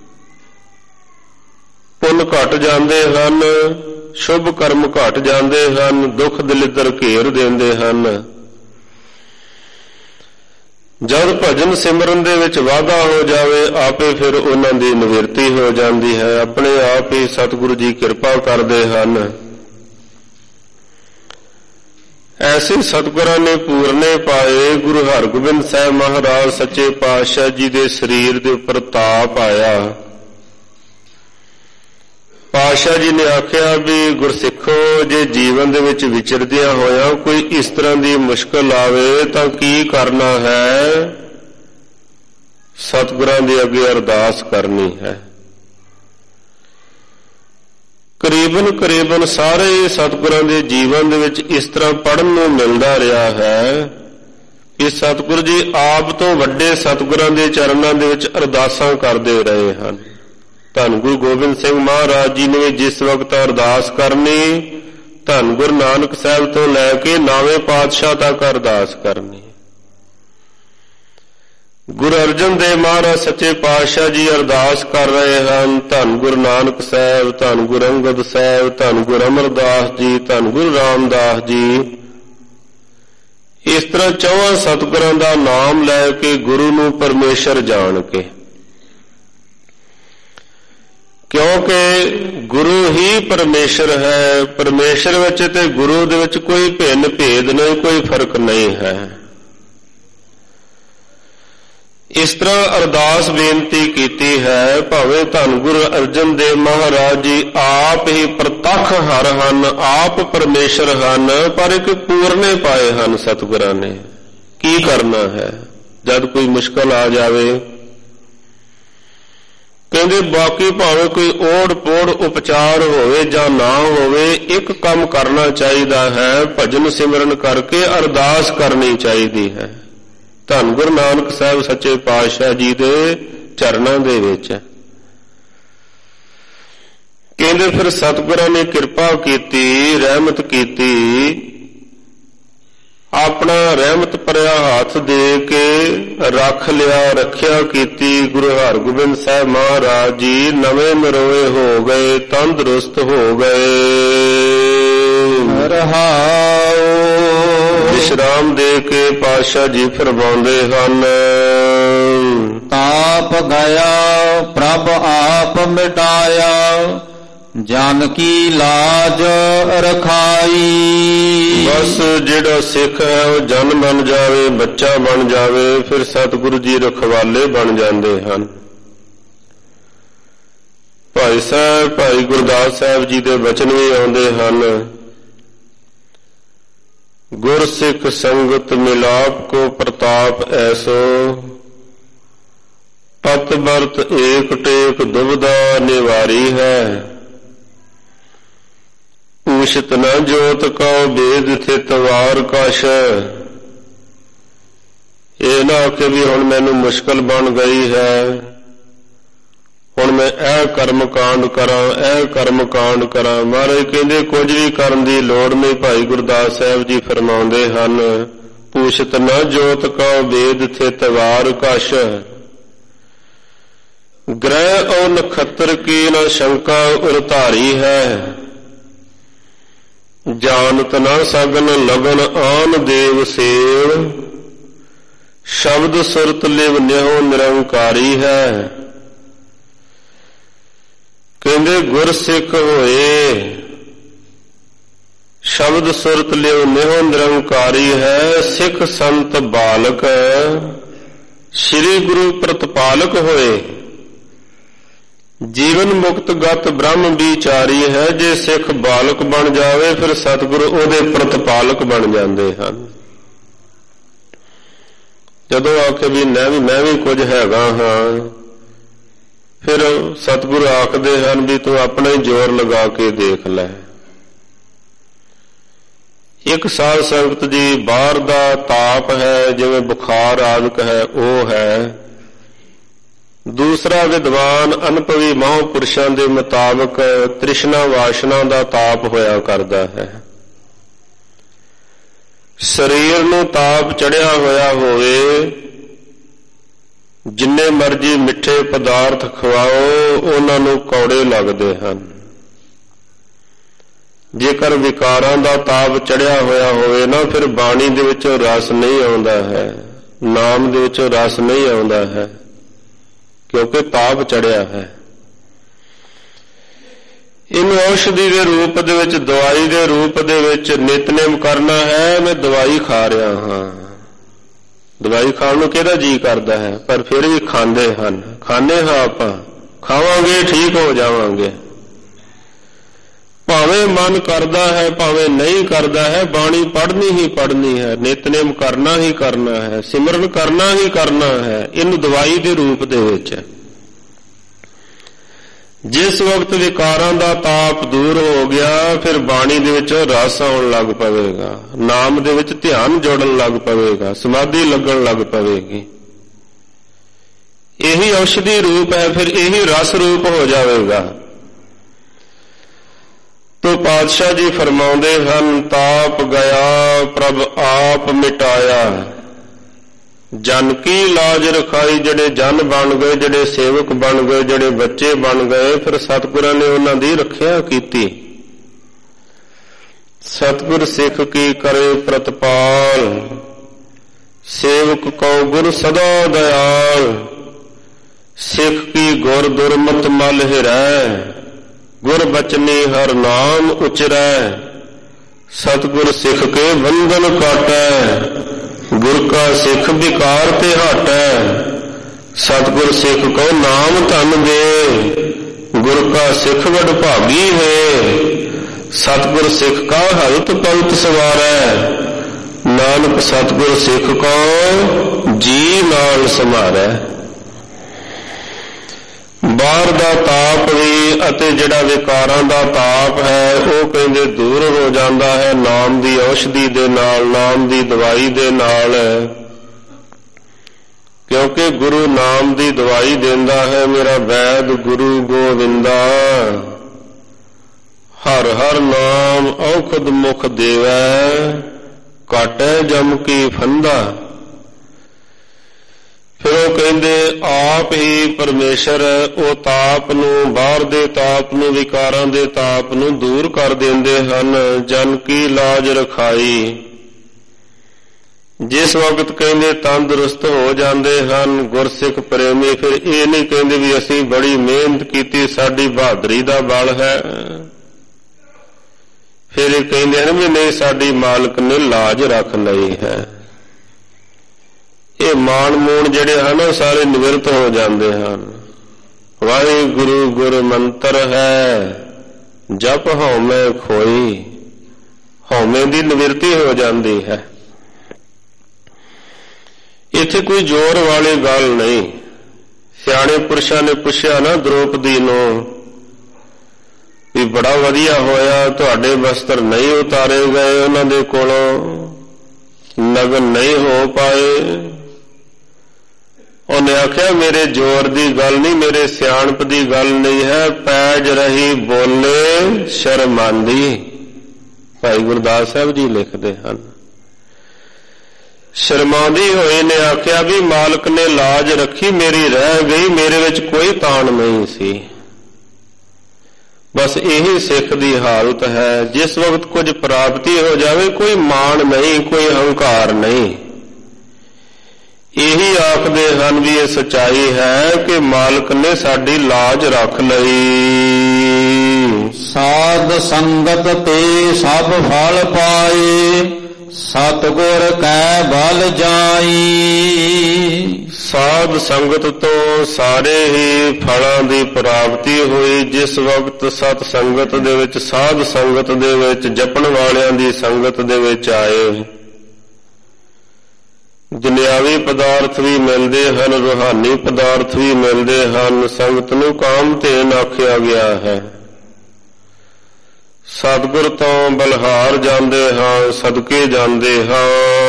ਪੁੰਨ ਘਟ ਜਾਂਦੇ ਹਨ, ਸ਼ੁਭ ਕਰਮ ਘਟ ਜਾਂਦੇ ਹਨ, ਦੁੱਖ ਦਲਿੱਦਰ ਘੇਰ ਦਿੰਦੇ ਹਨ। ਜਦ ਭਜਨ ਸਿਮਰਨ ਦੇ ਵਿੱਚ ਵਾਧਾ ਹੋ ਜਾਵੇ, ਆਪੇ ਫਿਰ ਉਹਨਾਂ ਦੀ ਨਿਵਰਤੀ ਹੋ ਜਾਂਦੀ ਹੈ, ਆਪਣੇ ਆਪ ਹੀ ਸਤਿਗੁਰੂ ਜੀ ਕਿਰਪਾ ਕਰਦੇ ਹਨ। ਐਸੇ ਸਤਿਗੁਰਾਂ ਨੇ ਪੂਰਨੇ ਪਾਏ। ਗੁਰੂ ਹਰਗੋਬਿੰਦ ਸਾਹਿਬ ਮਹਾਰਾਜ ਸੱਚੇ ਪਾਤਸ਼ਾਹ ਜੀ ਦੇ ਸਰੀਰ ਦੇ ਉੱਪਰ ਤਾਪ ਆਇਆ। ਪਾਤਸ਼ਾਹ ਜੀ ਨੇ ਆਖਿਆ ਵੀ ਗੁਰਸਿੱਖੋ, ਜੇ ਜੀਵਨ ਦੇ ਵਿੱਚ ਵਿਚਰਦਿਆਂ ਹੋਇਆ ਕੋਈ ਇਸ ਤਰ੍ਹਾਂ ਦੀ ਮੁਸ਼ਕਲ ਆਵੇ ਤਾਂ ਕੀ ਕਰਨਾ ਹੈ? ਸਤਿਗੁਰਾਂ ਦੇ ਅੱਗੇ ਅਰਦਾਸ ਕਰਨੀ ਹੈ। ਕਰੀਬਨ ਕਰੀਬਨ ਸਾਰੇ ਸਤਿਗੁਰਾਂ ਦੇ ਜੀਵਨ ਦੇ ਵਿੱਚ ਇਸ ਤਰ੍ਹਾਂ ਪੜ੍ਹਨ ਨੂੰ ਮਿਲਦਾ ਰਿਹਾ ਹੈ ਕਿ ਸਤਿਗੁਰੂ ਜੀ ਆਪ ਤੋਂ ਵੱਡੇ ਸਤਿਗੁਰਾਂ ਦੇ ਚਰਨਾਂ ਦੇ ਵਿੱਚ ਅਰਦਾਸਾਂ ਕਰਦੇ ਰਹੇ ਹਨ। ਧੰਨ ਗੁਰੂ ਗੋਬਿੰਦ ਸਿੰਘ ਮਹਾਰਾਜ ਜੀ ਨੇ ਜਿਸ ਵਕਤ ਅਰਦਾਸ ਕਰਨੀ, ਧੰਨ ਗੁਰੂ ਨਾਨਕ ਸਾਹਿਬ ਤੋਂ ਲੈ ਕੇ ਨਾਵੇਂ ਪਾਤਸ਼ਾਹ ਤੱਕ ਅਰਦਾਸ ਕਰਨੀ। ਗੁਰੂ ਅਰਜਨ ਦੇਵ ਮਹਾਰਾਜ ਸੱਚੇ ਪਾਤਸ਼ਾਹ ਜੀ ਅਰਦਾਸ ਕਰ ਰਹੇ ਹਨ। ਧੰਨ ਗੁਰੂ ਨਾਨਕ ਸਾਹਿਬ, ਧੰਨ ਗੁਰੂ ਅੰਗਦ ਸਾਹਿਬ, ਧੰਨ ਗੁਰੂ ਅਮਰਦਾਸ ਜੀ, ਧੰਨ ਗੁਰੂ ਰਾਮਦਾਸ ਜੀ। ਇਸ ਤਰ੍ਹਾਂ ਚੌਹਾਂ ਸਤਿਗੁਰਾਂ ਦਾ ਨਾਮ ਲੈ ਕੇ ਗੁਰੂ ਨੂੰ ਪਰਮੇਸ਼ਰ ਜਾਣ ਕੇ ਕਿਉਂਕਿ ਗੁਰੂ ਹੀ ਪਰਮੇਸ਼ਰ ਹੈ। ਪਰਮੇਸ਼ਰ ਵਿੱਚ ਤੇ ਗੁਰੂ ਦੇ ਵਿੱਚ ਕੋਈ ਭਿੰਨ ਭੇਦ ਨਹੀਂ, ਕੋਈ ਫਰਕ ਨਹੀਂ ਹੈ। ਇਸ ਤਰ੍ਹਾਂ ਅਰਦਾਸ ਬੇਨਤੀ ਕੀਤੀ ਹੈ। ਭਾਵੇਂ ਧੰਨ ਗੁਰੂ ਅਰਜਨ ਦੇਵ ਮਹਾਰਾਜ ਜੀ ਆਪ ਹੀ ਪ੍ਰਤੱਖ ਹਰ ਹਨ, ਆਪ ਪਰਮੇਸ਼ਰ ਹਨ, ਪਰ ਇੱਕ ਪੂਰਨੇ ਪਾਏ ਹਨ ਸਤਿਗੁਰਾਂ ਨੇ। ਕੀ ਕਰਨਾ ਹੈ ਜਦ ਕੋਈ ਮੁਸ਼ਕਲ ਆ ਜਾਵੇ? ਕਹਿੰਦੇ ਬਾਕੀ ਭਾਵੇਂ ਕੋਈ ਓੜ ਪੋੜ ਉਪਚਾਰ ਹੋਵੇ ਜਾਂ ਨਾ ਹੋਵੇ, ਇੱਕ ਕੰਮ ਕਰਨਾ ਚਾਹੀਦਾ ਹੈ, ਭਜਨ ਸਿਮਰਨ ਕਰਕੇ ਅਰਦਾਸ ਕਰਨੀ ਚਾਹੀਦੀ ਹੈ ਧੰਨ ਗੁਰੂ ਨਾਨਕ ਸਾਹਿਬ ਸੱਚੇ ਪਾਤਸ਼ਾਹ ਜੀ ਦੇ ਚਰਨਾਂ ਦੇ ਵਿੱਚ। ਕਹਿੰਦੇ ਫਿਰ ਸਤਿਗੁਰਾਂ ਨੇ ਕਿਰਪਾ ਕੀਤੀ, ਰਹਿਮਤ ਕੀਤੀ, ਆਪਣਾ ਰਹਿਮਤ ਭਰਿਆ ਹੱਥ ਦੇ ਕੇ ਰੱਖ ਲਿਆ, ਰੱਖਿਆ ਕੀਤੀ। ਗੁਰੂ ਹਰਗੋਬਿੰਦ ਸਾਹਿਬ ਮਹਾਰਾਜ ਜੀ ਨਵੇਂ ਨਰੋਏ ਹੋ ਗਏ, ਤੰਦਰੁਸਤ ਹੋ ਗਏ। ਰਹਾਉ ਵਿਸ਼ਰਾਮ ਦੇ ਕੇ ਪਾਤਸ਼ਾਹ ਜੀ ਫਰਮਾਉਂਦੇ ਹਨ, ਤਾਪ ਗਿਆ ਪ੍ਰਭ ਆਪ ਮਿਟਾਇਆ, ਜਨ ਕੀ ਲਾਜ ਰਖਾਈ। ਬਸ ਜਿਹੜਾ ਸਿੱਖ ਹੈ ਉਹ ਜਨ ਬਣ ਜਾਵੇ, ਬੱਚਾ ਬਣ ਜਾਵੇ, ਫਿਰ ਸਤਿਗੁਰੂ ਜੀ ਰਖਵਾਲੇ ਬਣ ਜਾਂਦੇ ਹਨ। ਭਾਈ ਸਾਹਿਬ ਭਾਈ ਗੁਰਦਾਸ ਸਾਹਿਬ ਜੀ ਦੇ ਬਚਨ ਵੀ ਆਉਂਦੇ ਹਨ, ਗੁਰ ਸਿੱਖ ਸੰਗਤ ਮਿਲਾਪ ਕੋ ਪ੍ਰਤਾਪ ਐਸੋ, ਪਤ ਵਰਤ ਏਕ ਟੇਕ ਦੁਬਦਾ ਨਿਵਾਰੀ ਹੈ, ਪੂਛਤ ਨ ਜੋਤ ਕਉ ਬੇਦ ਥਿਤ ਵਾਰ ਕਛ। ਇਹ ਨਾ ਕਿ ਵੀ ਹੁਣ ਮੈਨੂੰ ਮੁਸ਼ਕਲ ਬਣ ਗਈ ਹੈ, ਹੁਣ ਮੈਂ ਇਹ ਕਰਮ ਕਾਂਡ ਕਰਾਂ, ਇਹ ਕਰਮ ਕਾਂਡ ਕਰਾਂ। ਮਹਾਰਾਜ ਕਹਿੰਦੇ ਕੁਝ ਵੀ ਕਰਨ ਦੀ ਲੋੜ ਨਹੀਂ। ਭਾਈ ਗੁਰਦਾਸ ਸਾਹਿਬ ਜੀ ਫਰਮਾਉਂਦੇ ਹਨ, ਪੂਛਤ ਨ ਜੋਤ ਕਉ ਬੇਦ ਥਿਤ ਵਾਰ ਕਛ, ਗ੍ਰਹਿ ਔ ਨਖੱਤਰ ਕੀ ਨ ਸ਼ੰਕਾ ਉਰਧਾਰੀ ਹੈ, ਜਾਨਤ ਨ ਸਗਨ ਲਗਨ ਆਨ ਦੇਵ ਸੇਵ, ਸ਼ਬਦ ਸੁਰਤ ਲਿਵ ਨਿਹੁ ਨਿਰੰਕਾਰੀ ਹੈ। ਕਹਿੰਦੇ ਗੁਰਸਿੱਖ ਹੋਏ, ਸ਼ਬਦ ਸੁਰਤ ਲਿਵ ਨਿਹੁ ਨਿਰੰਕਾਰੀ ਹੈ। ਸਿੱਖ ਸੰਤ ਬਾਲਕ ਸ੍ਰੀ ਗੁਰੂ ਪ੍ਰਤਪਾਲਕ ਹੋਏ, ਜੀਵਨ ਮੁਕਤ ਗਤ ਬ੍ਰਹਮ ਵਿਚਾਰੀ ਹੈ। ਜੇ ਸਿੱਖ ਬਾਲਕ ਬਣ ਜਾਵੇ ਫਿਰ ਸਤਿਗੁਰੂ ਉਹਦੇ ਪ੍ਰਤਪਾਲਕ ਬਣ ਜਾਂਦੇ ਹਨ। ਜਦੋਂ ਆਖੇ ਵੀ ਮੈਂ ਵੀ ਮੈਂ ਵੀ ਕੁਝ ਹੈਗਾ ਹਾਂ, ਫਿਰ ਸਤਿਗੁਰੂ ਆਖਦੇ ਹਨ ਵੀ ਤੂੰ ਆਪਣਾ ਹੀ ਜ਼ੋਰ ਲਗਾ ਕੇ ਦੇਖ ਲੈ। ਇੱਕ ਸਾਧ ਸੰਗਤ ਜੀ ਬਾਹਰ ਦਾ ਤਾਪ ਹੈ, ਜਿਵੇਂ ਬੁਖਾਰ ਆਦਿਕ ਹੈ, ਉਹ ਹੈ। ਦੂਸਰਾ ਵਿਦਵਾਨ ਅਨੁਭਵੀ ਮਹਾਂਪੁਰਸ਼ਾਂ ਦੇ ਮੁਤਾਬਕ ਤ੍ਰਿਸ਼ਨਾ ਵਾਸ਼ਨਾ ਦਾ ਤਾਪ ਹੋਇਆ ਕਰਦਾ ਹੈ। ਸਰੀਰ ਨੂੰ ਤਾਪ ਚੜਿਆ ਹੋਇਆ ਹੋਵੇ, ਜਿੰਨੇ ਮਰਜੀ ਮਿੱਠੇ ਪਦਾਰਥ ਖਵਾਓ ਉਹਨਾਂ ਨੂੰ ਕੌੜੇ ਲੱਗਦੇ ਹਨ। ਜੇਕਰ ਵਿਕਾਰਾਂ ਦਾ ਤਾਪ ਚੜਿਆ ਹੋਇਆ ਹੋਵੇ ਨਾ, ਫਿਰ ਬਾਣੀ ਦੇ ਵਿੱਚੋਂ ਰਸ ਨਹੀਂ ਆਉਂਦਾ ਹੈ, ਨਾਮ ਦੇ ਵਿੱਚੋਂ ਰਸ ਨਹੀਂ ਆਉਂਦਾ ਹੈ, ਕਿਉਂਕਿ ਤਾਪ ਚੜਿਆ ਹੈ। ਇਹਨੂੰ ਔਸ਼ਧੀ ਦੇ ਰੂਪ ਦੇ ਵਿੱਚ, ਦਵਾਈ ਦੇ ਰੂਪ ਦੇ ਵਿੱਚ ਨਿਤਨੇਮ ਕਰਨਾ ਹੈ। ਮੈਂ ਦਵਾਈ ਖਾ ਰਿਹਾ ਹਾਂ, ਦਵਾਈ ਖਾਣ ਨੂੰ ਕਿਹਦਾ ਜੀ ਕਰਦਾ ਹੈ, ਪਰ ਫਿਰ ਵੀ ਖਾਂਦੇ ਹਨ। ਖਾਂਦੇ ਹਾਂ ਆਪਾਂ, ਖਾਵਾਂਗੇ ਠੀਕ ਹੋ ਜਾਵਾਂਗੇ। ਭਾਵੇਂ ਮਨ ਕਰਦਾ ਹੈ ਭਾਵੇਂ ਨਹੀਂ ਕਰਦਾ ਹੈ, ਬਾਣੀ ਪੜ੍ਹਨੀ ਹੀ ਪੜ੍ਹਨੀ ਹੈ, ਨਿਤਨੇਮ ਕਰਨਾ ਹੀ ਕਰਨਾ ਹੈ, ਸਿਮਰਨ ਕਰਨਾ ਹੀ ਕਰਨਾ ਹੈ। ਇਹਨੂੰ ਦਵਾਈ ਦੇ ਰੂਪ ਦੇ ਵਿੱਚ। ਜਿਸ ਵਕਤ ਵਿਕਾਰਾਂ ਦਾ ਤਾਪ ਦੂਰ ਹੋ ਗਿਆ, ਫਿਰ ਬਾਣੀ ਦੇ ਵਿੱਚ ਰਸ ਆਉਣ ਲੱਗ ਪਵੇਗਾ, ਨਾਮ ਦੇ ਵਿੱਚ ਧਿਆਨ ਜੋੜਨ ਲੱਗ ਪਵੇਗਾ, ਸਮਾਧੀ ਲੱਗਣ ਲੱਗ ਪਵੇਗੀ। ਇਹੀ ਔਸ਼ਧੀ ਰੂਪ ਹੈ, ਫਿਰ ਇਹੀ ਰਸ ਰੂਪ ਹੋ ਜਾਵੇਗਾ। ਤੋ ਪਾਤਸ਼ਾਹ ਜੀ ਫਰਮਾਉਂਦੇ ਹਨ, ਤਾਪ ਗਿਆ ਪ੍ਰਭ ਆਪ ਮਿਟਾਇਆ, ਜਨ ਕੀ ਲਾਜ ਰਖਾਈ। ਜਿਹੜੇ ਜਨ ਬਣ ਗਏ, ਜਿਹੜੇ ਸੇਵਕ ਬਣ ਗਏ, ਜਿਹੜੇ ਬੱਚੇ ਬਣ ਗਏ, ਫਿਰ ਸਤਿਗੁਰਾਂ ਨੇ ਉਹਨਾਂ ਦੀ ਰੱਖਿਆ ਕੀਤੀ। ਸਤਿਗੁਰ ਸਿੱਖ ਕੀ ਕਰੇ ਪ੍ਰਤਪਾਲ, ਸੇਵਕ ਕਉ ਗੁਰ ਸਦਾ ਦਇਆਲ। ਸਿੱਖ ਕੀ ਗੁਰ ਦੁਰਮਤ ਮਲ ਹਿਰੈ, ਗੁਰ ਬਚਨੀ ਹਰ ਨਾਮ ਉਚਰੈ, ਸਤਿਗੁਰ ਸਿੱਖ ਕੇ ਬੰਧਨ ਕਾਟੈ, ਗੁਰ ਕਾ ਸਿੱਖ ਵਿਕਾਰ ਤੇ ਹਟੈ, ਸਤਿਗੁਰ ਸਿੱਖ ਕੋ ਨਾਮ ਧਨ ਦੇ, ਗੁਰ ਕਾ ਸਿੱਖ ਵਡ ਭਾਗੀ ਹੈ, ਸਤਿਗੁਰ ਸਿੱਖ ਕਾ ਹਰਿਤ ਪੰਥ ਸਵਾਰੈ, ਨਾਨਕ ਸਤਿਗੁਰ ਸਿੱਖ ਕੋ ਜੀ ਨਾਲ ਸਮਾਰੈ। ਬਾਹਰ ਦਾ ਤਾਪ ਵੀ ਅਤੇ ਜਿਹੜਾ ਵਿਕਾਰਾਂ ਦਾ ਤਾਪ ਹੈ ਉਹ ਕਹਿੰਦੇ ਦੂਰ ਹੋ ਜਾਂਦਾ ਹੈ ਨਾਮ ਦੀ ਔਸ਼ਧੀ ਦੇ ਨਾਲ, ਨਾਮ ਦੀ ਦਵਾਈ ਦੇ ਨਾਲ, ਕਿਉਂਕਿ ਗੁਰੂ ਨਾਮ ਦੀ ਦਵਾਈ ਦਿੰਦਾ ਹੈ। ਮੇਰਾ ਵੈਦ ਗੁਰੂ ਗੋਵਿੰਦਾ, ਹਰ ਹਰ ਨਾਮ ਔਖਦ ਮੁਖ ਦੇਵੈ, ਕਾਟੈ ਜਮ ਕੀ ਫੰਦਾ। ਫਿਰ ਉਹ ਕਹਿੰਦੇ ਆਪ ਹੀ ਪਰਮੇਸ਼ਰ ਉਹ ਤਾਪ ਨੂੰ, ਬਾਹਰ ਦੇ ਤਾਪ ਨੂੰ, ਵਿਕਾਰਾਂ ਦੇ ਤਾਪ ਨੂੰ ਦੂਰ ਕਰ ਦਿੰਦੇ ਹਨ। ਜਨ ਕੀ ਲਾਜ ਰਖਾਈ, ਜਿਸ ਵਕਤ ਕਹਿੰਦੇ ਤੰਦਰੁਸਤ ਹੋ ਜਾਂਦੇ ਹਨ ਗੁਰਸਿੱਖ ਪ੍ਰੇਮੀ, ਫਿਰ ਇਹ ਨਹੀਂ ਕਹਿੰਦੇ ਵੀ ਅਸੀਂ ਬੜੀ ਮਿਹਨਤ ਕੀਤੀ, ਸਾਡੀ ਬਹਾਦਰੀ ਦਾ ਬਲ ਹੈ। ਫਿਰ ਇਹ ਕਹਿੰਦੇ ਹਨ ਵੀ ਨਹੀਂ, ਸਾਡੀ ਮਾਲਕ ਨੇ ਲਾਜ ਰੱਖ ਲਈ ਹੈ। ਇਹ ਮਾਣ ਮੂਣ ਜਿਹੜੇ ਹਨ ਸਾਰੇ ਨਿਵਰਤ ਹੋ ਜਾਂਦੇ ਹਨ। ਵਾਹਿਗੁਰੂ ਗੁਰ ਮੰਤਰ ਹੈ, ਜਪ ਹਉਮੈ ਖੋਈ, ਹਉਮੈ ਦੀ ਨਿਵਰਤੀ ਹੋ ਜਾਂਦੀ ਹੈ। ਇੱਥੇ ਕੋਈ ਜ਼ੋਰ ਵਾਲੀ ਗੱਲ ਨਹੀਂ। ਸਿਆਣੇ ਪੁਰਸ਼ਾਂ ਨੇ ਪੁੱਛਿਆ ਨਾ ਦ੍ਰੋਪਦੀ ਨੂੰ ਵੀ ਬੜਾ ਵਧੀਆ ਹੋਇਆ ਤੁਹਾਡੇ ਵਸਤਰ ਨਹੀਂ ਉਤਾਰੇ ਗਏ, ਉਹਨਾਂ ਦੇ ਕੋਲੋਂ ਨਗਨ ਨਹੀਂ ਹੋ ਪਾਏ। ਉਹਨੇ ਆਖਿਆ ਮੇਰੇ ਜ਼ੋਰ ਦੀ ਗੱਲ ਨਹੀਂ, ਮੇਰੇ ਸਿਆਣਪ ਦੀ ਗੱਲ ਨਹੀਂ ਹੈ, ਪੈਜ ਰਹੀ ਬੋਲੇ ਸ਼ਰਮਾਂਦੀ। ਭਾਈ ਗੁਰਦਾਸ ਸਾਹਿਬ ਜੀ ਲਿਖਦੇ ਹਨ, ਸ਼ਰਮਾਂਦੀ ਹੋਏ ਨੇ ਆਖਿਆ ਵੀ ਮਾਲਕ ਨੇ ਲਾਜ ਰੱਖੀ, ਮੇਰੀ ਰਹਿ ਗਈ, ਮੇਰੇ ਵਿੱਚ ਕੋਈ ਤਾਣ ਨਹੀਂ ਸੀ। ਬਸ ਇਹੀ ਸਿੱਖ ਦੀ ਹਾਲਤ ਹੈ। ਜਿਸ ਵਕਤ ਕੁਝ ਪ੍ਰਾਪਤੀ ਹੋ ਜਾਵੇ ਕੋਈ ਮਾਣ ਨਹੀਂ, ਕੋਈ ਹੰਕਾਰ ਨਹੀਂ। ਇਹੀ ਆਖਦੇ ਹਨ ਵੀ ਇਹ ਸੱਚਾਈ ਹੈ ਕਿ ਮਾਲਕ ਨੇ ਸਾਡੀ ਲਾਜ ਰੱਖ ਲਈ। ਸਾਧ ਸੰਗਤ ਤੇ ਸਭ ਫਲ ਪਾਏ, ਸਤਿਗੁਰ ਕੈ ਬਲ ਜਾਈ। ਸਾਧ ਸੰਗਤ ਤੋਂ ਸਾਰੇ ਹੀ ਫਲਾਂ ਦੀ ਪ੍ਰਾਪਤੀ ਹੋਈ। ਜਿਸ ਵਕਤ ਸਤ ਸੰਗਤ ਦੇ ਵਿੱਚ, ਸਾਧ ਸੰਗਤ ਦੇ ਵਿੱਚ, ਜਪਣ ਵਾਲਿਆਂ ਦੀ ਸੰਗਤ ਦੇ ਵਿੱਚ ਆਏ, ਦੁਨਿਆਵੀ ਪਦਾਰਥ ਵੀ ਮਿਲਦੇ ਹਨ, ਰੂਹਾਨੀ ਪਦਾਰਥ ਵੀ ਮਿਲਦੇ ਹਨ। ਸੰਗਤ ਨੂੰ ਕਾਮ ਧੇਨ ਆਖਿਆ ਗਿਆ ਹੈ। ਸਤਿਗੁਰ ਤੋਂ ਬਲਹਾਰ ਜਾਂਦੇ ਹਾਂ, ਸਦਕੇ ਜਾਂਦੇ ਹਾਂ।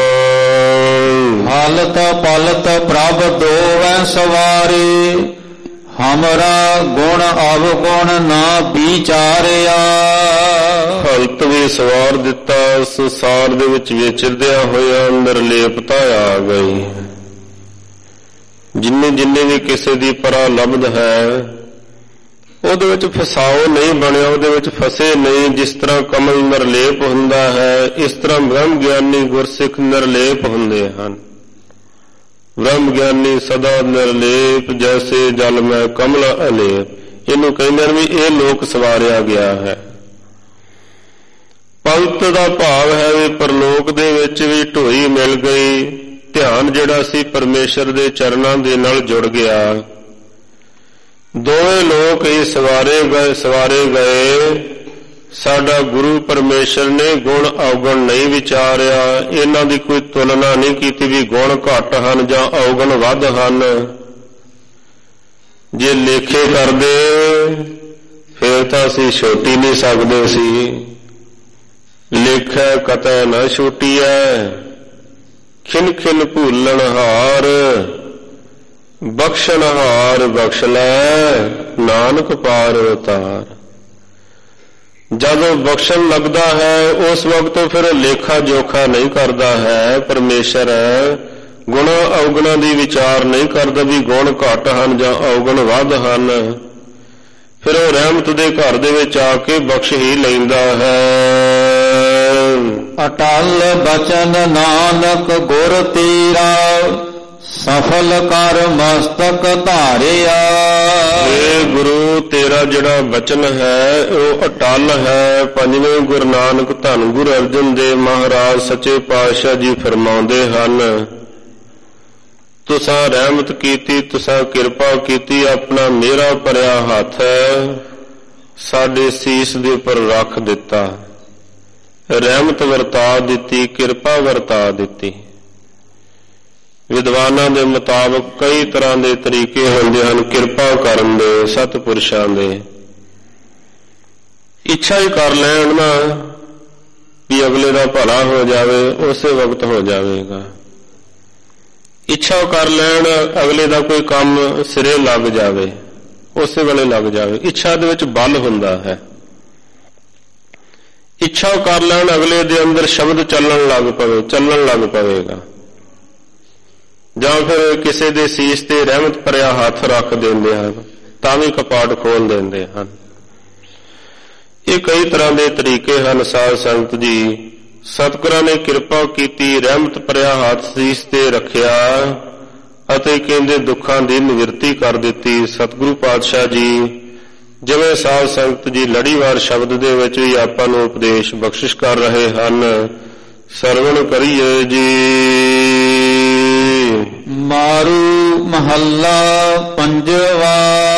ਹਾਲਤ ਪਲਤ ਪ੍ਰਭ ਦੋਵੈ ਸਵਾਰੇ, ਹਮਰਾ ਗੁਣ ਅਵਗੁਣ ਨਾ ਵਿਚਾਰਿਆ। ਹਲਤ ਵੀ ਸਵਾਰ ਦਿੱਤਾ, ਸੰਸਾਰ ਦੇ ਵਿੱਚ ਵਿਚਰਦਿਆਂ ਹੋਇਆ ਨਿਰਲੇਪਤਾ ਆ ਗਈ। ਜਿੰਨੇ ਜਿੰਨੇ ਵੀ ਕਿਸੇ ਦੀ ਪਰਾ ਲਬਧ ਹੈ ਉਹਦੇ ਵਿੱਚ ਫਸਾਓ ਨਹੀਂ ਬਣਿਆ, ਉਹਦੇ ਵਿੱਚ ਫਸੇ ਨਹੀਂ। ਜਿਸ ਤਰ੍ਹਾਂ ਕਮਲ ਨਿਰਲੇਪ ਹੁੰਦਾ ਹੈ, ਇਸ ਤਰ੍ਹਾਂ ਬ੍ਰਹਮ ਗਿਆਨੀ ਗੁਰਸਿੱਖ ਨਿਰਲੇਪ ਹੁੰਦੇ ਹਨ। ਬ੍ਰਹਮ ਗਿਆਨੀ ਸਦਾ ਨਿਰਲੇਪ, ਜੈਸੇ ਜਲ ਮੈਂ ਕਮਲ ਅਲੇਪ। ਇਹਨੂੰ ਕਹਿੰਦੇ ਨੇ ਵੀ ਇਹ ਲੋਕ ਸਵਾਰਿਆ ਗਿਆ ਹੈ। ਪੰਥ ਦਾ ਭਾਵ ਹੈ ਵੀ ਪਰਲੋਕ ਦੇ ਵਿੱਚ ਵੀ ਢੋਈ ਮਿਲ ਗਈ। ਧਿਆਨ ਜਿਹੜਾ ਸੀ ਪਰਮੇਸ਼ਰ ਦੇ ਚਰਨਾਂ ਦੇ ਨਾਲ ਜੁੜ ਗਿਆ। ਦੋਵੇਂ ਲੋਕ ਹੀ ਸਵਾਰੇ ਗਏ ਸਵਾਰੇ ਗਏ ਸਾਡਾ ਗੁਰੂ ਪਰਮੇਸ਼ਰ ਨੇ ਗੁਣ ਔਗਣ ਨਹੀਂ ਵਿਚਾਰਿਆ। ਇਹਨਾਂ ਦੀ ਕੋਈ ਤੁਲਨਾ ਨਹੀਂ ਕੀਤੀ ਵੀ ਗੁਣ ਘੱਟ ਹਨ ਜਾਂ ਔਗਣ ਵੱਧ ਹਨ। ਜੇ ਲੇਖੇ ਕਰਦੇ ਫਿਰ ਤਾਂ ਅਸੀਂ ਛੋਟੀ ਨਹੀਂ ਸਕਦੇ ਸੀ। ਲੇਖੈ ਕਤੈ ਨਾ ਛੋਟੀਐ, ਖਿਨ ਖਿਨ ਭੂਲਣ ਹਾਰ, ਬਖਸ਼ਣ ਹਾਰ ਬਖਸ਼ ਲੈ, ਨਾਨਕ ਪਾਰ ਉਤਾਰ। ਜਦੋਂ ਬਖਸ਼ਣ ਲੱਗਦਾ ਹੈ ਉਸ ਵਕਤ ਫਿਰ ਲੇਖਾ ਜੋਖਾ ਨਹੀਂ ਕਰਦਾ ਹੈ ਪਰਮੇਸ਼ਰ। ਗੁਣਾ ਔਗਣਾਂ ਦੀ ਵਿਚਾਰ ਨਹੀਂ ਕਰਦਾ ਵੀ ਗੁਣ ਘੱਟ ਹਨ ਜਾਂ ਔਗਣ ਵੱਧ ਹਨ। ਫਿਰ ਉਹ ਰਹਿਮਤ ਦੇ ਘਰ ਦੇ ਵਿੱਚ ਆ ਕੇ ਬਖਸ਼ ਹੀ ਲੈਂਦਾ ਹੈ। ਅਟਲ ਬਚਨ ਨਾਨਕ ਗੁਰ ਤੇਰਾ, ਸਫਲ ਕਰ ਮਸਤਕ ਧਾਰਿਆ। ਇਹ ਗੁਰੂ ਤੇਰਾ ਜਿਹੜਾ ਬਚਨ ਹੈ ਉਹ ਅਟਲ ਹੈ। ਪੰਜਵੇਂ ਗੁਰੂ ਨਾਨਕ ਧੰਨ ਗੁਰੂ ਅਰਜਨ ਦੇਵ ਮਹਾਰਾਜ ਸੱਚੇ ਪਾਤਸ਼ਾਹ ਜੀ ਫਰਮਾਉਂਦੇ ਹਨ, ਤੁਸਾਂ ਰਹਿਮਤ ਕੀਤੀ, ਤੁਸਾਂ ਕਿਰਪਾ ਕੀਤੀ, ਆਪਣਾ ਮੇਰਾ ਭਰਿਆ ਹੱਥ ਸਾਡੇ ਸੀਸ ਦੇ ਉੱਪਰ ਰੱਖ ਦਿੱਤਾ, ਰਹਿਮਤ ਵਰਤਾ ਦਿੱਤੀ, ਕਿਰਪਾ ਵਰਤਾ ਦਿੱਤੀ। ਵਿਦਵਾਨਾਂ ਦੇ ਮੁਤਾਬਕ ਕਈ ਤਰ੍ਹਾਂ ਦੇ ਤਰੀਕੇ ਹੁੰਦੇ ਹਨ ਕਿਰਪਾ ਕਰਨ ਦੇ, ਸਤਿਪੁਰਸ਼ਾਂ ਦੇ। ਇੱਛਾ ਹੀ ਕਰ ਲੈਣ ਨਾ ਵੀ ਅਗਲੇ ਦਾ ਭਲਾ ਹੋ ਜਾਵੇ, ਉਸੇ ਵਕਤ ਹੋ ਜਾਵੇਗਾ। ਇੱਛਾ ਕਰ ਲੈਣ ਅਗਲੇ ਦਾ ਕੋਈ ਕੰਮ ਸਿਰੇ ਲੱਗ ਜਾਵੇ, ਉਸੇ ਵੇਲੇ ਲੱਗ ਜਾਵੇ। ਇੱਛਾ ਦੇ ਵਿੱਚ ਬਲ ਹੁੰਦਾ ਹੈ। ਇੱਛਾ ਕਰ ਲੈਣ ਅਗਲੇ ਦੇ ਅੰਦਰ ਸ਼ਬਦ ਚੱਲਣ ਲੱਗ ਪਵੇ, ਚੱਲਣ ਲੱਗ ਪਵੇਗਾ। ਜਾਂ ਫਿਰ ਕਿਸੇ ਦੇ ਸੀਸ ਤੇ ਰਹਿਮਤ ਭਰਿਆ ਹੱਥ ਰੱਖ ਦਿੰਦੇ ਹਨ ਤਾਂ ਵੀ ਕਪਾਟ ਖੋਲ ਦਿੰਦੇ ਹਨ। ਇਹ ਕਈ ਤਰ੍ਹਾਂ ਦੇ ਤਰੀਕੇ ਹਨ। ਸਾਧ ਸੰਗਤ ਜੀ, ਸਤਿਗੁਰਾਂ ਨੇ ਕਿਰਪਾ ਕੀਤੀ, ਰਹਿਮਤ ਭਰਿਆ ਹੱਥ ਸੀਸ ਤੇ ਰੱਖਿਆ ਅਤੇ ਕਹਿੰਦੇ ਦੁੱਖਾਂ ਦੀ ਨਿਵਰਤੀ ਕਰ ਦਿੱਤੀ। ਸਤਿਗੁਰੂ ਪਾਤਸ਼ਾਹ ਜੀ ਜਿਵੇਂ ਸਾਧ ਸੰਗਤ ਜੀ ਲੜੀਵਾਰ ਸ਼ਬਦ ਦੇ ਵਿੱਚ ਵੀ ਆਪਾਂ ਨੂੰ ਉਪਦੇਸ਼ ਬਖਸ਼ਿਸ਼ ਕਰ ਰਹੇ ਹਨ, ਸਰਵਣ ਕਰੀਏ ਜੀ। ਮਾਰੂ ਮਹੱਲਾ ਪੰਜਵਾ।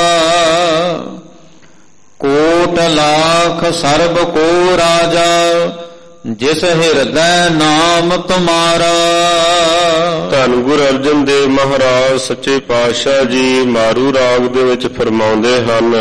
ਕੋਟ ਲਾਖ ਸਰਬ ਕੋ ਰਾਜਾ, ਜਿਸ ਹਿਰਦੈ ਨਾਮ ਤੁਮਾਰਾ। ਧੰਨ ਗੁਰੂ ਅਰਜਨ ਦੇਵ ਮਹਾਰਾਜ ਸੱਚੇ ਪਾਤਸ਼ਾਹ ਜੀ ਮਾਰੂ ਰਾਗ ਦੇ ਵਿੱਚ ਫਰਮਾਉਂਦੇ ਹਨ,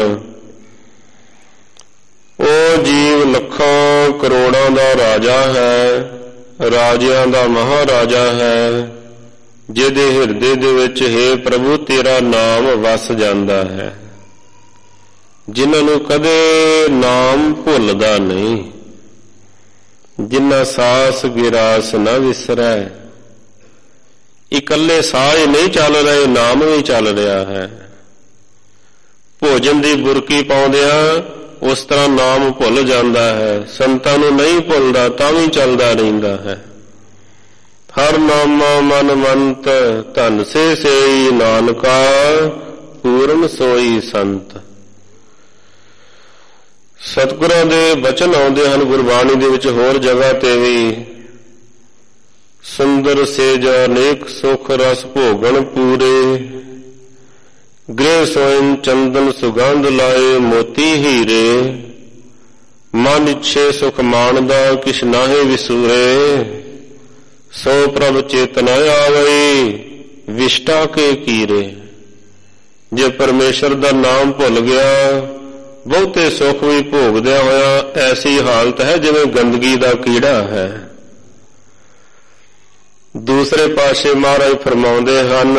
ਉਹ ਜੀਵ ਲੱਖਾਂ ਕਰੋੜਾਂ ਦਾ ਰਾਜਾ ਹੈ, ਰਾਜਿਆਂ ਦਾ ਮਹਾਰਾਜਾ ਹੈ, ਜਿਹਦੇ ਹਿਰਦੇ ਦੇ ਵਿੱਚ ਹੈ ਪ੍ਰਭੂ ਤੇਰਾ ਨਾਮ ਵਸ ਜਾਂਦਾ ਹੈ, ਜਿਨ੍ਹਾਂ ਨੂੰ ਕਦੇ ਨਾਮ ਭੁੱਲਦਾ ਨਹੀਂ, ਜਿਨ੍ਹਾਂ ਸਾਸ ਗਿਰਾਸ ਨਾ ਵਿਸਰੈ। ਇਕੱਲੇ ਸਾਹ ਹੀ ਨਹੀਂ ਚੱਲ ਰਹੇ, ਨਾਮ ਵੀ ਚੱਲ ਰਿਹਾ ਹੈ। ਭੋਜਨ ਦੀ ਬੁਰਕੀ ਪਾਉਂਦਿਆਂ ਉਸ ਤਰ੍ਹਾਂ ਨਾਮ ਭੁੱਲ ਜਾਂਦਾ ਹੈ। ਸੰਤਾਂ ਨੂੰ ਨਹੀਂ ਭੁੱਲਦਾ ਤਾਂ ਵੀ ਚੱਲਦਾ ਰਹਿੰਦਾ ਹੈ। ਹਰ ਨਾਮਾ ਮਨ ਮੰਤ, ਧਨ ਸੇ ਸੇਈ ਨਾਨਕਾ, ਪੂਰਨ ਸੋਈ ਸੰਤ। ਸਤਿਗੁਰਾਂ ਦੇ ਬਚਨ ਆਉਂਦੇ ਹਨ ਗੁਰਬਾਣੀ ਦੇ ਵਿੱਚ, ਹੋਰ ਜਗ੍ਹਾ ਤੇ ਵੀ। ਸੁੰਦਰ ਸੇਜ ਅਨੇਕ ਸੁਖ ਰਸ ਭੋਗਣ ਪੂਰੇ, ਗ੍ਰਹਿ ਸੋਇਨ ਚੰਦਨ ਸੁਗੰਧ ਲਾਏ ਮੋਤੀ ਹੀਰੇ, ਮਨ ਇੱਛੇ ਸੁਖ ਮਾਣਦਾ ਕਿਛ ਨਾਹੀ ਵਿਸੂਰੇ, ਸੋ ਪ੍ਰਭ ਚੇਤਨ ਆਵਈ ਵਿਸ਼ਟਾ ਕੇ ਕੀਰੇ। ਜੇ ਪਰਮੇਸ਼ਰ ਦਾ ਨਾਮ ਭੁੱਲ ਗਿਆ, ਬਹੁਤੇ ਸੁੱਖ ਵੀ ਭੋਗਦਿਆਂ ਹੋਇਆ ਐਸੀ ਹਾਲਤ ਹੈ ਜਿਵੇਂ ਗੰਦਗੀ ਦਾ ਕੀੜਾ ਹੈ। ਦੂਸਰੇ ਪਾਸੇ ਮਹਾਰਾਜ ਫਰਮਾਉਂਦੇ ਹਨ,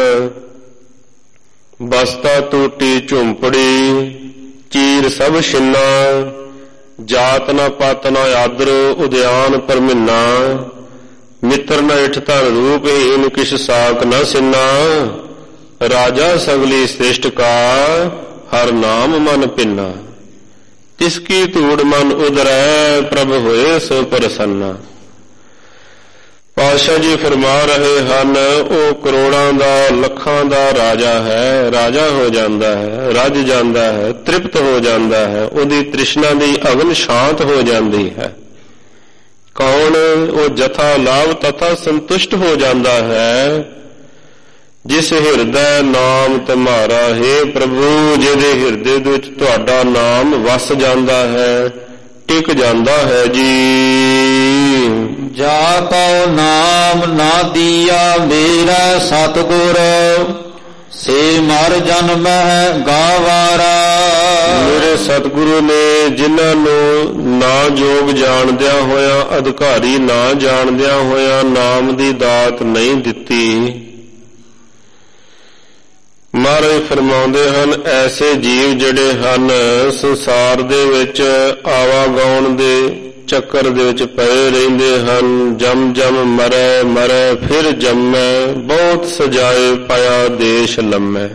ਬਸਤਾ ਟੂਟੀ ਝੁੰਪੜੀ, ਚੀਰ ਸਭ ਛਿੰਨਾ, ਜਾਤ ਨਾ ਪਤ ਨਾ ਆਦਰ ਉਦਿਆਨ ਪਰਮਿੰਨਾ, ਮਿੱਤਰ ਨ ਇਠ ਧਨ ਰੂਪ ਹੀਨ ਕਿਛ ਸਾਕ ਨ ਸਿੰਨਾ, ਰਾਜਾ ਸਗਲੀ ਸ੍ਰਿਸ਼ਟ ਕਾ ਹਰ ਨਾਮ ਮਨ ਪਿੰਨਾ, ਤਿਸ ਕੀ ਧੂੜ ਮਨ ਉਦਰੈ ਪ੍ਰਭ ਹੋਏ ਸੋ ਪ੍ਰਸੰਨਾ। ਪਾਤਸ਼ਾਹ ਜੀ ਫਰਮਾ ਰਹੇ ਹਨ, ਉਹ ਕਰੋੜਾਂ ਦਾ ਲੱਖਾਂ ਦਾ ਰਾਜਾ ਹੈ, ਰਾਜਾ ਹੋ ਜਾਂਦਾ ਹੈ, ਰੱਜ ਜਾਂਦਾ ਹੈ, ਤ੍ਰਿਪਤ ਹੋ ਜਾਂਦਾ ਹੈ, ਉਹਦੀ ਤ੍ਰਿਸ਼ਨਾ ਦੀ ਅਗਨ ਸ਼ਾਂਤ ਹੋ ਜਾਂਦੀ ਹੈ। ਕੌਣ? ਉਹ ਜਥਾ ਲਾਭ ਤਥਾ ਸੰਤੁਸ਼ਟ ਹੋ ਜਾਂਦਾ ਹੈ, ਜਿਸ ਹਿਰਦੈ ਨਾਮ ਤੁਮਾਰਾ। ਹੈ ਪ੍ਰਭੂ, ਜਿਹਦੇ ਹਿਰਦੇ ਦੇ ਵਿੱਚ ਤੁਹਾਡਾ ਨਾਮ ਵਸ ਜਾਂਦਾ ਹੈ, ਟਿਕ ਜਾਂਦਾ ਹੈ ਜੀ। ਜਾ ਕਉ ਨਾਮ ਨਾ ਦੀਆ ਮੇਰਾ ਸਤਿਗੁਰ, ਸੇ ਮਰ ਜਨਮਹਿ ਗਾਵਾਰਾ। ਮੇਰੇ ਸਤਿਗੁਰੂ ਨੇ ਜਿਨ੍ਹਾਂ ਨੂੰ ਨਾ ਜੋਗ ਜਾਣਦਿਆਂ ਹੋਇਆ, ਅਧਿਕਾਰੀ ਨਾ ਜਾਣਦਿਆਂ ਹੋਇਆ ਨਾਮ ਦੀ ਦਾਤ ਨਹੀਂ ਦਿੱਤੀ, ਮਹਾਰਾਜ ਫਰਮਾਉਂਦੇ ਹਨ, ਐਸੇ ਜੀਵ ਜਿਹੜੇ ਹਨ ਸੰਸਾਰ ਦੇ ਵਿੱਚ ਆਵਾਗਾਉਣ ਦੇ ਚੱਕਰ ਦੇ ਵਿੱਚ ਪਏ ਰਹਿੰਦੇ ਹਨ। ਜਮ ਜਮ ਮਰੈ ਮਰੈ ਫਿਰ ਜੰਮੈ, ਬਹੁਤ ਸਜਾਏ ਪਾਇਆ ਦੇਸ਼ ਲੰਮੈ।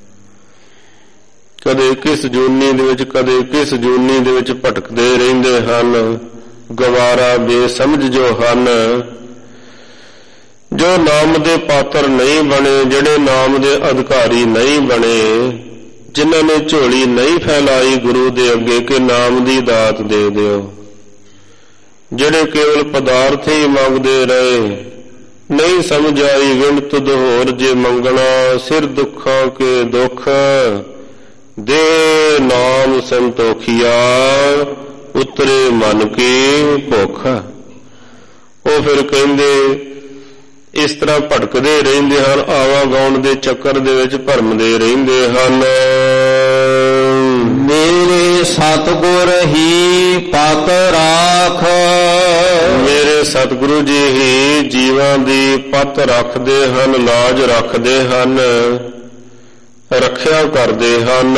ਕਦੇ ਕਿਸ ਜੂਨੀ ਦੇ ਵਿੱਚ, ਕਦੇ ਕਿਸ ਜੂਨੀ ਦੇ ਵਿੱਚ ਭਟਕਦੇ ਰਹਿੰਦੇ ਹਨ। ਗਵਾਰਾ ਬੇਸਮਝ ਜੋ ਹਨ, ਜੋ ਨਾਮ ਦੇ ਪਾਤਰ ਨਹੀਂ ਬਣੇ, ਜਿਹੜੇ ਨਾਮ ਦੇ ਅਧਿਕਾਰੀ ਨਹੀਂ ਬਣੇ, ਜਿਨ੍ਹਾਂ ਨੇ ਝੋਲੀ ਨਹੀਂ ਫੈਲਾਈ ਗੁਰੂ ਦੇ ਅੱਗੇ ਕਿ ਨਾਮ ਦੀ ਦਾਤ ਦੇ ਦਿਓ, ਜਿਹੜੇ ਕੇਵਲ ਪਦਾਰਥ ਹੀ ਮੰਗਦੇ ਰਹੇ, ਨਹੀਂ ਸਮਝ ਆਈ ਵਿਣ ਤੁਧ ਹੋਰ ਜੇ ਮੰਗਣਾ, ਸਿਰ ਦੁੱਖਾਂ ਕੇ ਦੁੱਖ ਦੇ ਨਾਮ ਸੰਤੋਖੀਆ, ਉਤਰੇ ਮਨ ਕੀ ਭੁੱਖ। ਉਹ ਫਿਰ ਕਹਿੰਦੇ ਇਸ ਤਰ੍ਹਾਂ ਭਟਕਦੇ ਰਹਿੰਦੇ ਹਨ, ਆਵਾਗਾਉਣ ਦੇ ਚੱਕਰ ਦੇ ਵਿੱਚ ਭਰਮਦੇ ਰਹਿੰਦੇ ਹਨ। ਮੇਰੇ ਸਤਿਗੁਰ ਹੀ ਪਤ ਰਾਖ, ਮੇਰੇ ਸਤਿਗੁਰੂ ਜੀ ਹੀ ਜੀਵਾਂ ਦੀ ਪਤ ਰੱਖਦੇ ਹਨ, ਲਾਜ ਰੱਖਦੇ ਹਨ, ਰੱਖਿਆ ਕਰਦੇ ਹਨ।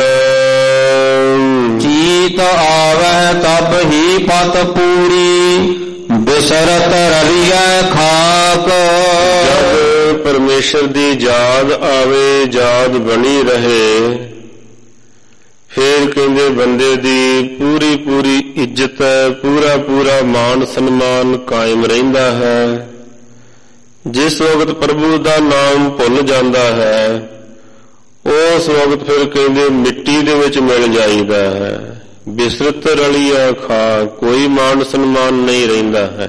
ਚੀਤ ਆਵੈ ਤਬ ਹੀ ਪਤ ਪੂਰੀ, ਬਿਸਰਤ ਰਲੀਐ ਖਾਕ। ਜਦ ਪਰਮੇਸ਼ਰ ਦੀ ਯਾਦ ਆਵੇ, ਯਾਦ ਬਣੀ ਰਹੇ, ਫਿਰ ਕਹਿੰਦੇ ਬੰਦੇ ਦੀ ਪੂਰੀ ਪੂਰੀ ਇੱਜ਼ਤ ਹੈ, ਪੂਰਾ ਪੂਰਾ ਮਾਣ ਸਨਮਾਨ ਕਾਇਮ ਰਹਿੰਦਾ ਹੈ। ਜਿਸ ਵਕਤ ਪ੍ਰਭੂ ਦਾ ਨਾਮ ਭੁੱਲ ਜਾਂਦਾ ਹੈ, ਉਸ ਵਕਤ ਫਿਰ ਕਹਿੰਦੇ ਮਿੱਟੀ ਦੇ ਵਿੱਚ ਮਿਲ ਜਾਈਦਾ ਹੈ। ਬਿਸਰਤ ਰਲੀਆ ਖਾ, ਕੋਈ ਮਾਣ ਸਨਮਾਨ ਨਹੀਂ ਰਹਿੰਦਾ ਹੈ।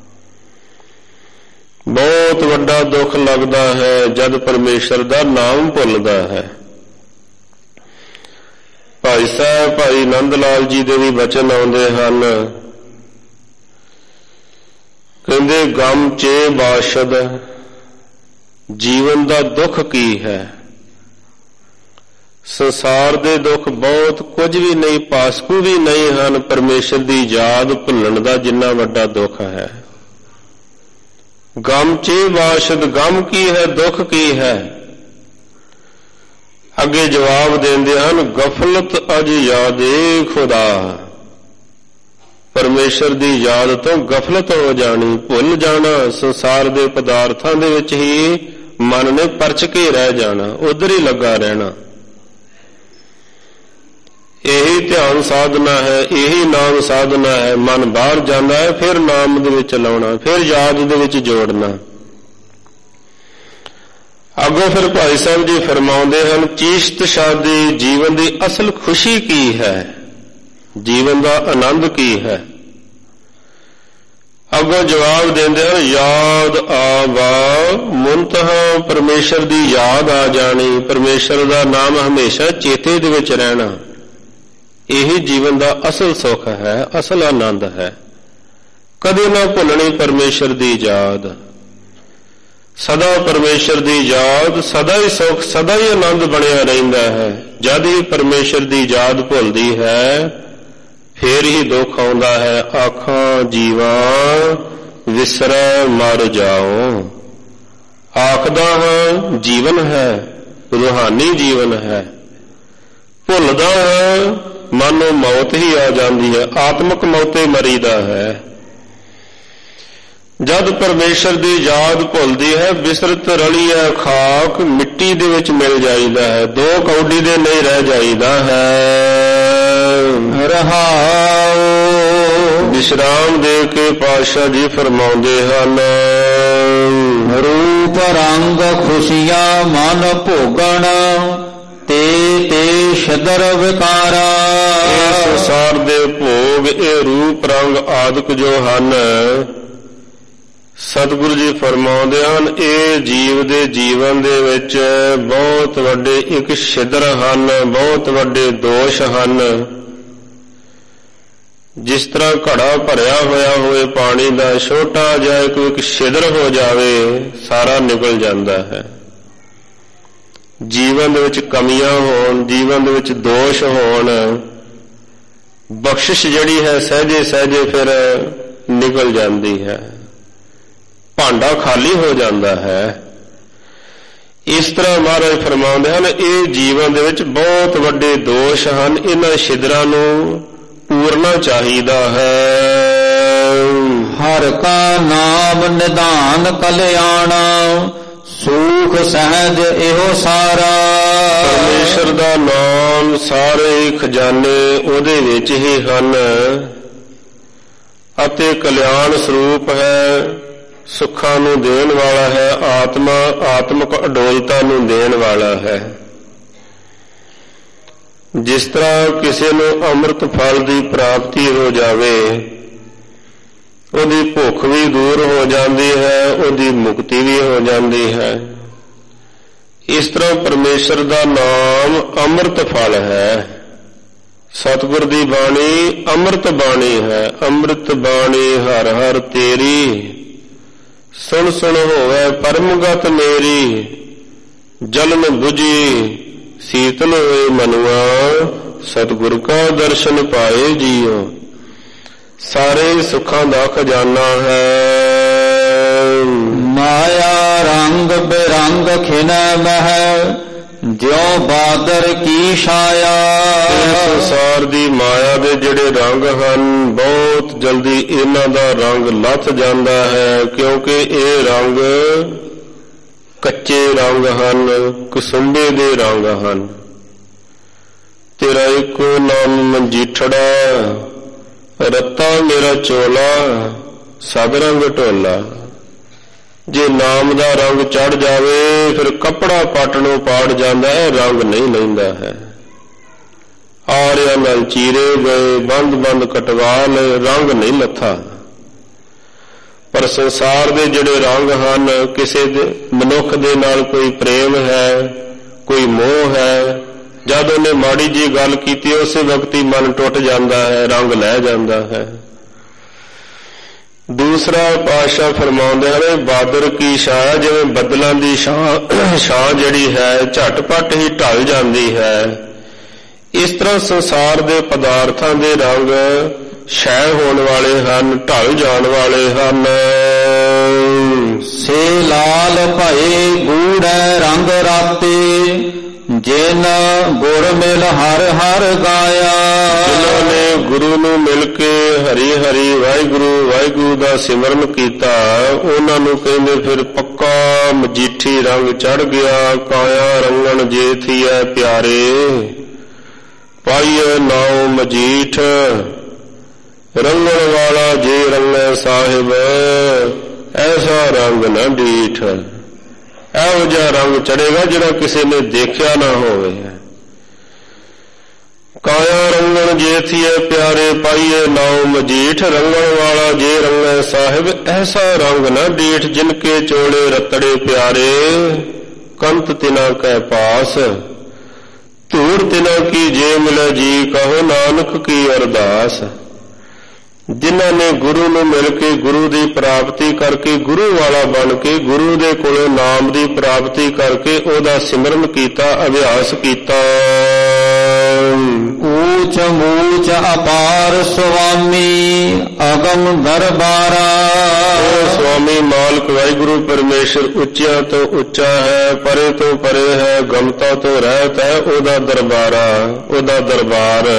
ਬਹੁਤ ਵੱਡਾ ਦੁੱਖ ਲੱਗਦਾ ਹੈ ਜਦ ਪਰਮੇਸ਼ਰ ਦਾ ਨਾਮ ਭੁੱਲਦਾ ਹੈ। ਭਾਈ ਸਾਹਿਬ ਭਾਈ ਨੰਦ ਲਾਲ ਜੀ ਦੇ ਵੀ ਬਚਨ ਆਉਂਦੇ ਹਨ, ਕਹਿੰਦੇ ਗਮ ਚੇ ਬਾਸ਼ਦ, ਜੀਵਨ ਦਾ ਦੁੱਖ ਕੀ ਹੈ। ਸੰਸਾਰ ਦੇ ਦੁੱਖ ਬਹੁਤ ਕੁਝ ਵੀ ਨਹੀਂ, ਪਾਸਕੂ ਵੀ ਨਹੀਂ ਹਨ ਪਰਮੇਸ਼ਰ ਦੀ ਯਾਦ ਭੁੱਲਣ ਦਾ ਜਿੰਨਾ ਵੱਡਾ ਦੁੱਖ ਹੈ। ਗਮ ਚੇ ਬਾਸ਼ਦ, ਗਮ ਕੀ ਹੈ, ਦੁੱਖ ਕੀ ਹੈ। ਅੱਗੇ ਜਵਾਬ ਦਿੰਦੇ ਹਨ, ਗਫਲਤ ਅਜ ਯਾਦੇ ਖੁਦਾ, ਪਰਮੇਸ਼ਰ ਦੀ ਯਾਦ ਤੋਂ ਗਫਲਤ ਹੋ ਜਾਣੀ, ਭੁੱਲ ਜਾਣਾ, ਸੰਸਾਰ ਦੇ ਪਦਾਰਥਾਂ ਦੇ ਵਿੱਚ ਹੀ ਮਨ ਨੇ ਪਰਚ ਕੇ ਰਹਿ ਜਾਣਾ, ਉਧਰ ਹੀ ਲੱਗਾ ਰਹਿਣਾ। ਇਹੀ ਧਿਆਨ ਸਾਧਨਾ ਹੈ, ਇਹੀ ਨਾਮ ਸਾਧਨਾ ਹੈ। ਮਨ ਬਾਹਰ ਜਾਂਦਾ ਹੈ, ਫਿਰ ਨਾਮ ਦੇ ਵਿੱਚ ਲਾਉਣਾ, ਫਿਰ ਯਾਦ ਦੇ ਵਿੱਚ ਜੋੜਨਾ। ਅੱਗੋਂ ਫਿਰ ਭਾਈ ਸਾਹਿਬ ਜੀ ਫਰਮਾਉਂਦੇ ਹਨ, ਚੀਸ਼ਤ ਸ਼ਾਦੀ, ਜੀਵਨ ਦੀ ਅਸਲ ਖੁਸ਼ੀ ਕੀ ਹੈ, ਜੀਵਨ ਦਾ ਆਨੰਦ ਕੀ ਹੈ। ਅੱਗੋਂ ਜਵਾਬ ਦਿੰਦੇ ਹਨ, ਯਾਦ ਆਵਾ ਮੁੰਤਹਾ, ਪਰਮੇਸ਼ਰ ਦੀ ਯਾਦ ਆ ਜਾਣੀ, ਪਰਮੇਸ਼ਰ ਦਾ ਨਾਮ ਹਮੇਸ਼ਾ ਚੇਤੇ ਦੇ ਵਿੱਚ ਰਹਿਣਾ, ਇਹੀ ਜੀਵਨ ਦਾ ਅਸਲ ਸੁੱਖ ਹੈ, ਅਸਲ ਆਨੰਦ ਹੈ। ਕਦੇ ਨਾ ਭੁੱਲਣੀ ਪਰਮੇਸ਼ਰ ਦੀ ਯਾਦ, ਸਦਾ ਪਰਮੇਸ਼ਰ ਦੀ ਯਾਦ, ਸਦਾ ਹੀ ਸੁੱਖ, ਸਦਾ ਹੀ ਆਨੰਦ ਬਣਿਆ ਰਹਿੰਦਾ ਹੈ। ਜਦ ਹੀ ਪਰਮੇਸ਼ਰ ਦੀ ਯਾਦ ਭੁੱਲਦੀ ਹੈ, ਫੇਰ ਹੀ ਦੁੱਖ ਆਉਂਦਾ ਹੈ। ਆਖਾਂ ਜੀਵਾ ਵਿਸਰੈ ਮਰ ਜਾਓ, ਆਖਦਾ ਹਾਂ ਜੀਵਨ ਹੈ, ਰੂਹਾਨੀ ਜੀਵਨ ਹੈ। ਭੁੱਲਦਾ ਹਾਂ, ਮਨ ਨੂੰ ਮੌਤ ਹੀ ਆ ਜਾਂਦੀ ਹੈ, ਆਤਮਕ ਮੌਤੇ ਮਰੀਦਾ ਹੈ। ਜਦ ਪਰਮੇਸ਼ਰ ਦੀ ਯਾਦ ਭੁੱਲਦੀ ਹੈ, ਬਿਸਰਤ ਰਲੀ ਹੈ ਖਾਕ, ਮਿੱਟੀ ਦੇ ਵਿੱਚ ਮਿਲ ਜਾਈਦਾ ਹੈ, ਦੋ ਕੌਡੀ ਦੇ ਨਹੀਂ ਰਹਿ ਜਾਈਦਾ ਹੈ। ਰਹਾਉ ਵਿਸ਼ਰਾਮ ਦੇ ਕੇ ਪਾਤਸ਼ਾਹ ਜੀ ਫਰਮਾਉਂਦੇ ਹਨ, ਰੂਪ ਰੰਗ ਖੁਸ਼ੀਆਂ ਮਨ ਭੋਗਣ, ਤੇ ਤੇ ਸ਼ਦਰ ਵਿਕਾਰਾ। ਇਹ ਸੰਸਾਰ ਦੇ ਭੋਗ, ਇਹ ਰੂਪ ਰੰਗ ਆਦਿਕ ਜੋ ਹਨ, ਸਤਿਗੁਰੂ ਜੀ ਫਰਮਾਉਂਦੇ ਹਨ, ਇਹ ਜੀਵ ਦੇ ਜੀਵਨ ਦੇ ਵਿੱਚ ਬਹੁਤ ਵੱਡੇ ਇੱਕ ਛਿਦਰ ਹਨ, ਬਹੁਤ ਵੱਡੇ ਦੋਸ਼ ਹਨ। ਜਿਸ ਤਰ੍ਹਾਂ ਘੜਾ ਭਰਿਆ ਹੋਇਆ ਹੋਵੇ ਪਾਣੀ ਦਾ, ਛੋਟਾ ਜਿਹਾ ਕੋਈ ਇੱਕ ਛਿਦਰ ਹੋ ਜਾਵੇ, ਸਾਰਾ ਨਿਕਲ ਜਾਂਦਾ ਹੈ। ਜੀਵਨ ਦੇ ਵਿੱਚ ਕਮੀਆਂ ਹੋਣ, ਜੀਵਨ ਦੇ ਵਿੱਚ ਦੋਸ਼ ਹੋਣ, ਬਖਸ਼ਿਸ਼ ਜਿਹੜੀ ਹੈ ਸਹਿਜੇ ਸਹਿਜੇ ਫਿਰ ਨਿਕਲ ਜਾਂਦੀ ਹੈ, ਭਾਂਡਾ ਖਾਲੀ ਹੋ ਜਾਂਦਾ ਹੈ। ਇਸ ਤਰ੍ਹਾਂ ਮਹਾਰਾਜ ਫਰਮਾਉਂਦੇ ਹਨ, ਇਹ ਜੀਵਨ ਦੇ ਵਿੱਚ ਬਹੁਤ ਵੱਡੇ ਦੋਸ਼ ਹਨ, ਇਹਨਾਂ ਛਿਦਰਾਂ ਨੂੰ ਪੂਰਨਾ ਚਾਹੀਦਾ ਹੈ। ਹਰ ਕਾ ਨਾਮ ਨਿਧਾਨ ਕਲਿਆਣਾ, ਸੂਖ ਸਹਿਜ ਇਹੋ ਸਾਰਾ। ਪਰਮੇਸ਼ਰ ਦਾ ਨਾਮ ਸਾਰੇ ਖਜ਼ਾਨੇ ਉਹਦੇ ਵਿੱਚ ਹੀ ਹਨ, ਅਤੇ ਕਲਿਆਣ ਸਰੂਪ ਹੈ, ਸੁੱਖਾਂ ਨੂੰ ਦੇਣ ਵਾਲਾ ਹੈ, ਆਤਮਾ ਆਤਮਿਕ ਅਡੋਲਤਾ ਨੂੰ ਦੇਣ ਵਾਲਾ ਹੈ। ਜਿਸ ਤਰ੍ਹਾਂ ਕਿਸੇ ਨੂੰ ਅੰਮ੍ਰਿਤ ਫਲ ਦੀ ਪ੍ਰਾਪਤੀ ਹੋ ਜਾਵੇ, ਉਹਦੀ ਭੁੱਖ ਵੀ ਦੂਰ ਹੋ ਜਾਂਦੀ ਹੈ, ਉਹਦੀ ਮੁਕਤੀ ਵੀ ਹੋ ਜਾਂਦੀ ਹੈ। ਇਸ ਤਰ੍ਹਾਂ ਪਰਮੇਸ਼ਰ ਦਾ ਨਾਮ ਅੰਮ੍ਰਿਤ ਫਲ ਹੈ। ਸਤਿਗੁਰ ਦੀ ਬਾਣੀ ਅੰਮ੍ਰਿਤ ਬਾਣੀ ਹੈ। ਅੰਮ੍ਰਿਤ ਬਾਣੀ ਹਰ ਹਰ ਤੇਰੀ, ਸੁਣ ਸੁਣ ਹੋਵੇ ਪਰਮਗਤ ਮੇਰੀ। ਜਲਨ ਬੁਝੀ ਸੀਤਲ ਹੋਏ ਮਨੁਆ, ਸਤਿਗੁਰ ਕਾ ਦਰਸ਼ਨ ਪਾਏ ਜੀਓ। ਸਾਰੇ ਸੁੱਖਾਂ ਦਾ ਖਜ਼ਾਨਾ ਹੈ। ਮਾਇਆ ਰੰਗ ਬਿਰੰਗ ਖਿਨੈ ਮਹਿ, ਜਿਉ ਬਾਦਰ ਕੀ ਛਾਇਆ। ਸੰਸਾਰ ਦੀ ਮਾਇਆ ਦੇ ਜਿਹੜੇ ਰੰਗ ਹਨ, ਬਹੁਤ ਜਲਦੀ ਇਹਨਾਂ ਦਾ ਰੰਗ ਲੱਥ ਜਾਂਦਾ ਹੈ, ਕਿਉਂਕਿ ਇਹ ਰੰਗ ਕੱਚੇ ਰੰਗ ਹਨ, ਕਸੁੰਬੇ ਦੇ ਰੰਗ ਹਨ। ਤੇਰਾ ਇੱਕੋ ਨਾਮ ਮਨਜੀਠੜਾ, ਰੱਤਾ ਮੇਰਾ ਚੋਲਾ, ਸਦ ਰੰਗ ਢੋਲਾ। ਜੇ ਨਾਮ ਦਾ ਰੰਗ ਚੜ ਜਾਵੇ, ਫਿਰ ਕੱਪੜਾ ਪਾਟਣੋਂ ਪਾੜ ਜਾਂਦਾ ਹੈ, ਰੰਗ ਨਹੀਂ ਲੈਂਦਾ ਹੈ। ਆਰਿਆਂ ਨਾਲ ਚੀਰੇ ਗਏ, ਬੰਦ ਬੰਦ ਕਟਵਾ ਲਏ, ਰੰਗ ਨਹੀਂ ਲੱਥਾ। ਪਰ ਸੰਸਾਰ ਦੇ ਜਿਹੜੇ ਰੰਗ ਹਨ, ਕਿਸੇ ਦੇ ਮਨੁੱਖ ਦੇ ਨਾਲ ਕੋਈ ਪ੍ਰੇਮ ਹੈ, ਕੋਈ ਮੋਹ ਹੈ, ਜਦ ਉਹਨੇ ਮਾੜੀ ਜੀ ਗੱਲ ਕੀਤੀ, ਉਸੇ ਵਕਤ ਹੀ ਮਨ ਟੁੱਟ ਜਾਂਦਾ ਹੈ, ਰੰਗ ਲੈ ਜਾਂਦਾ ਹੈ। ਦੂਸਰਾ ਪਾਤਸ਼ਾਹ ਫਰਮਾਉਂਦੇ ਹਨ, ਬਾਦਰ ਕੀ ਛਾਇਆ, ਜਿਵੇਂ ਬੱਦਲਾਂ ਦੀ ਛਾਂ ਛਾਂ ਜਿਹੜੀ ਹੈ ਝਟਪਟ ਹੀ ਢਲ ਜਾਂਦੀ ਹੈ, ਇਸ ਤਰ੍ਹਾਂ ਸੰਸਾਰ ਦੇ ਪਦਾਰਥਾਂ ਦੇ ਰੰਗ ਛੈ ਹੋਣ ਵਾਲੇ ਹਨ, ਢਲ ਜਾਣ ਵਾਲੇ ਹਨ। ਸੇ ਲਾਲ ਭਏ ਗੂੜੈ ਰੰਗ ਰਾਤੇ, ਜਿਨ ਗੁਰ ਮਿਲ ਹਰ ਹਰ ਗਾਇਆ। ਜਿਨ੍ਹਾਂ ਨੇ ਗੁਰੂ ਨੂੰ ਮਿਲ ਕੇ ਹਰੀ ਹਰੀ ਵਾਹਿਗੁਰੂ ਵਾਹਿਗੁਰੂ ਦਾ ਸਿਮਰਨ ਕੀਤਾ, ਉਹਨਾਂ ਨੂੰ ਕਹਿੰਦੇ ਫਿਰ ਪੱਕਾ ਮਜੀਠੀ ਰੰਗ ਚੜ ਗਿਆ। ਕਾਇਆ ਰੰਗਣ ਜੇ ਥੀਐ ਪਿਆਰੇ, ਪਾਈਏ ਨਾਉ ਮਜੀਠ। ਰੰਗਣ ਵਾਲਾ ਜੇ ਰੰਗੈ ਸਾਹਿਬ, ਐਸਾ ਰੰਗ ਨਾ ਡੀਠ। ਇਹੋ ਜਿਹਾ ਰੰਗ ਚੜੇਗਾ ਜਿਹੜਾ ਕਿਸੇ ਨੇ ਦੇਖਿਆ ਨਾ ਹੋਵੇ। ਕਾਇਆ ਰੰਗਣ ਜੇ ਥੀਏ ਪਿਆਰੇ, ਪਾਈਏ ਨਾਉ ਮਜੀਠ। ਰੰਗਣ ਵਾਲਾ ਜੇ ਰੰਗੈ ਸਾਹਿਬ, ਐਸਾ ਰੰਗ ਨਾ ਡੀਠ। ਜਿਨਕੇ ਚੋਲੇ ਰਤੜੇ ਪਿਆਰੇ, ਕੰਤ ਤਿਨਾ ਕੈ ਪਾਸ। ਧੂੜ ਤਿਨਾ ਕੀ ਜੇ ਮਿਲੇ ਜੀ, ਕਹੋ ਨਾਨਕ ਕੀ ਅਰਦਾਸ। ਜਿਨ੍ਹਾਂ ਨੇ ਗੁਰੂ ਨੂੰ ਮਿਲ ਕੇ ਗੁਰੂ ਦੀ ਪ੍ਰਾਪਤੀ ਕਰਕੇ, ਗੁਰੂ ਵਾਲਾ ਬਣ ਕੇ, ਗੁਰੂ ਦੇ ਕੋਲੋਂ ਨਾਮ ਦੀ ਪ੍ਰਾਪਤੀ ਕਰਕੇ ਉਹਦਾ ਸਿਮਰਨ ਕੀਤਾ, ਅਭਿਆਸ ਕੀਤਾ। ਊਚ ਮੂਚ ਅਪਾਰ ਸੁਆਮੀ, ਅਗਮ ਦਰਬਾਰਾ। ਉਹ ਸੁਆਮੀ ਮਾਲਕ ਵਾਹਿਗੁਰੂ ਪਰਮੇਸ਼ਰ ਉੱਚਿਆਂ ਤੋਂ ਉੱਚਾ ਹੈ, ਪਰੇ ਤੋਂ ਪਰੇ ਹੈ, ਗਮਤਾ ਤੋਂ ਰਹਿਤ ਹੈ। ਉਹਦਾ ਦਰਬਾਰਾ, ਉਹਦਾ ਦਰਬਾਰ।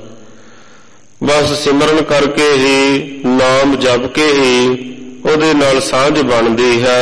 ਬਸ ਸਿਮਰਨ ਕਰਕੇ ਹੀ, ਨਾਮ ਜਪ ਕੇ ਹੀ ਉਹਦੇ ਨਾਲ ਸਾਂਝ ਬਣਦੀ ਹੈ।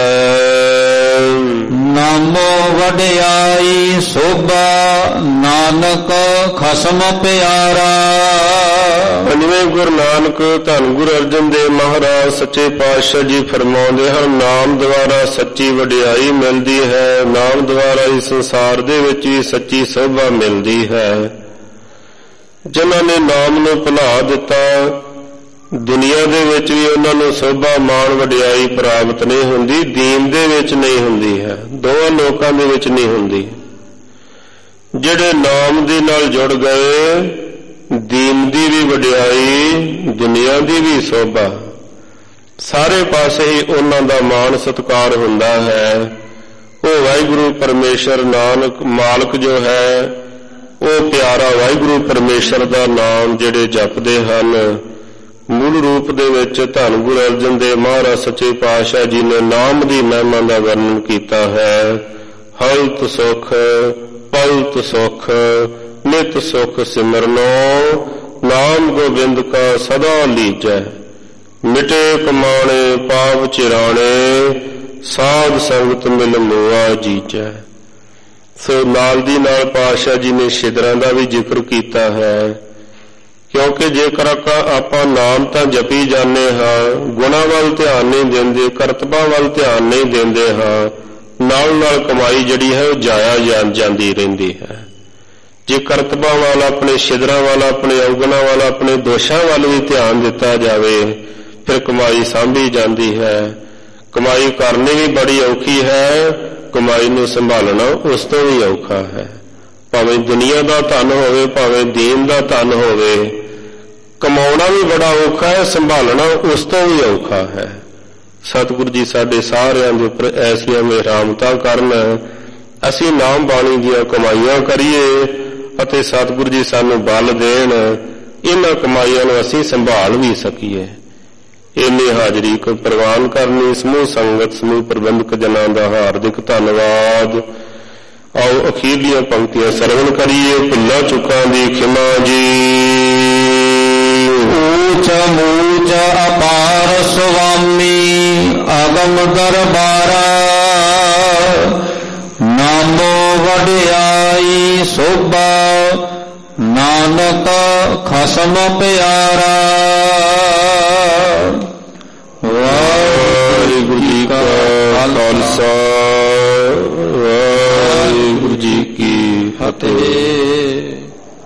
ਨਾਮੋ ਵਡਿਆਈ ਸੋਭਾ, ਨਾਨਕ ਖਸਮ ਪਿਆਰਾ। ਪੰਜਵੇਂ ਗੁਰੂ ਨਾਨਕ ਧੰਨ ਗੁਰੂ ਅਰਜਨ ਦੇਵ ਮਹਾਰਾਜ ਸੱਚੇ ਪਾਤਸ਼ਾਹ ਜੀ ਫਰਮਾਉਂਦੇ ਹਨ, ਨਾਮ ਦੁਆਰਾ ਸੱਚੀ ਵਡਿਆਈ ਮਿਲਦੀ ਹੈ। ਨਾਮ ਦੁਆਰਾ ਹੀ ਸੰਸਾਰ ਦੇ ਵਿੱਚ ਵੀ ਸੱਚੀ ਸੋਭਾ ਮਿਲਦੀ ਹੈ। ਜਿਨ੍ਹਾਂ ਨੇ ਨਾਮ ਨੂੰ ਭੁਲਾ ਦਿੱਤਾ, ਦੁਨੀਆ ਦੇ ਵਿੱਚ ਵੀ ਉਹਨਾਂ ਨੂੰ ਸੋਭਾ ਮਾਣ ਵਡਿਆਈ ਪ੍ਰਾਪਤ ਨਹੀਂ ਹੁੰਦੀ, ਦੀਨ ਦੇ ਵਿੱਚ ਨਹੀਂ ਹੁੰਦੀ ਹੈ, ਦੋਵਾਂ ਲੋਕਾਂ ਦੇ ਵਿੱਚ ਨਹੀਂ ਹੁੰਦੀ। ਜਿਹੜੇ ਨਾਮ ਦੇ ਨਾਲ ਜੁੜ ਗਏ, ਦੀਨ ਦੀ ਵੀ ਵਡਿਆਈ, ਦੁਨੀਆ ਦੀ ਵੀ ਸੋਭਾ, ਸਾਰੇ ਪਾਸੇ ਹੀ ਉਹਨਾਂ ਦਾ ਮਾਣ ਸਤਿਕਾਰ ਹੁੰਦਾ ਹੈ। ਉਹ ਵਾਹਿਗੁਰੂ ਪਰਮੇਸ਼ਰ ਨਾਨਕ ਮਾਲਕ ਜੋ ਹੈ, ਉਹ ਪਿਆਰਾ ਵਾਹਿਗੁਰੂ ਪਰਮੇਸ਼ਰ ਦਾ ਨਾਮ ਜਿਹੜੇ ਜਪਦੇ ਹਨ, ਮੂਲ ਰੂਪ ਦੇ ਵਿੱਚ ਧੰਨ ਗੁਰੂ ਅਰਜਨ ਦੇਵ ਮਹਾਰਾਜ ਸੱਚੇ ਪਾਤਸ਼ਾਹ ਜੀ ਨੇ ਨਾਮ ਦੀ ਮਹਿਮਾ ਦਾ ਵਰਣਨ ਕੀਤਾ ਹੈ। ਹਲਤ ਸੁਖ ਪਲਤ ਸੁਖ, ਨਿਤ ਸੁਖ ਸਿਮਰਨੋ, ਨਾਮ ਗੋਬਿੰਦ ਕਾ ਸਦਾ ਲੀਜੈ। ਮਿਟੇ ਕਮਾਣੇ ਪਾਪ ਚਿਰਾਣੇ, ਸਾਧ ਸੰਗਤ ਮਿਲ ਮੋਆ ਜੀਜੈ। ਸੋ ਨਾਲ ਦੀ ਨਾਲ ਪਾਤਸ਼ਾਹ ਜੀ ਨੇ ਸ਼ਿਦਰਾਂ ਦਾ ਵੀ ਜ਼ਿਕਰ ਕੀਤਾ ਹੈ। ਕਿਉਂਕਿ ਜੇਕਰ ਆਪਾਂ ਨਾਮ ਤਾਂ ਜਪੀ ਜਾਂਦੇ ਹਾਂ, ਗੁਣਾਂ ਵੱਲ ਧਿਆਨ ਨਹੀਂ ਦਿੰਦੇ, ਕਰਤਬਾਂ ਵੱਲ ਧਿਆਨ ਨਹੀਂ ਦਿੰਦੇ ਹਾਂ, ਨਾਲ ਨਾਲ ਕਮਾਈ ਜਿਹੜੀ ਹੈ ਉਹ ਜਾਇਆ ਜਾਂਦੀ ਰਹਿੰਦੀ ਹੈ। ਜੇ ਕਰਤਬਾਂ ਵੱਲ, ਆਪਣੇ ਛਿਦਰਾਂ ਵੱਲ, ਆਪਣੇ ਔਗਣਾਂ ਵੱਲ, ਆਪਣੇ ਦੋਸ਼ਾਂ ਵੱਲ ਵੀ ਧਿਆਨ ਦਿੱਤਾ ਜਾਵੇ, ਫਿਰ ਕਮਾਈ ਸਾਂਭੀ ਜਾਂਦੀ ਹੈ। ਕਮਾਈ ਕਰਨੀ ਵੀ ਬੜੀ ਔਖੀ ਹੈ, ਕਮਾਈ ਨੂੰ ਸੰਭਾਲਣਾ ਉਸ ਤੋਂ ਵੀ ਔਖਾ ਹੈ। ਭਾਵੇਂ ਦੁਨੀਆ ਦਾ ਧਨ ਹੋਵੇ, ਭਾਵੇਂ ਦੀਨ ਦਾ ਧਨ ਹੋਵੇ, ਕਮਾਉਣਾ ਵੀ ਬੜਾ ਔਖਾ ਹੈ, ਸੰਭਾਲਣਾ ਉਸ ਤੋਂ ਵੀ ਔਖਾ ਹੈ। ਸਤਿਗੁਰੂ ਜੀ ਸਾਡੇ ਸਾਰਿਆਂ ਦੇ ਉੱਪਰ ਐਸੀਆਂ ਮਿਹਰਾਮਤਾਂ ਕਰਨ, ਅਸੀਂ ਨਾਮ ਬਾਣੀ ਦੀਆਂ ਕਮਾਈਆਂ ਕਰੀਏ ਅਤੇ ਸਤਿਗੁਰੂ ਜੀ ਸਾਨੂੰ ਬਲ ਦੇਣ, ਇਹਨਾਂ ਕਮਾਈਆਂ ਨੂੰ ਅਸੀਂ ਸੰਭਾਲ ਵੀ ਸਕੀਏ। ਇੰਨੀ ਹਾਜ਼ਰੀ ਕੋ ਪ੍ਰਵਾਨ ਕਰਨੀ। ਸਮੂਹ ਸੰਗਤ, ਸਮੂਹ ਪ੍ਰਬੰਧਕ ਜਨਾਂ ਦਾ ਹਾਰਦਿਕ ਧੰਨਵਾਦ। ਆਓ ਅਖੀਰਲੀਆਂ ਪੰਕਤੀਆਂ ਸਰਵਣ ਕਰੀਏ। ਭੁੱਲਾਂ ਚੁੱਕਾਂ ਦੀ ਖਿਮਾ ਜੀ। ਊਚ ਮੂਚ ਅਪਾਰ ਸੁਆਮੀ ਅਗਮ ਦਰਬਾਰਾ, ਨਾਮੋ ਵਡਿਆਈ ਸੋਭਾ ਨਾਨਕ ਖਸਮ ਪਿਆਰਾ। ਵਾਹਿਗੁਰੂ ਜੀ ਕਾ ਖਾਲਸਾ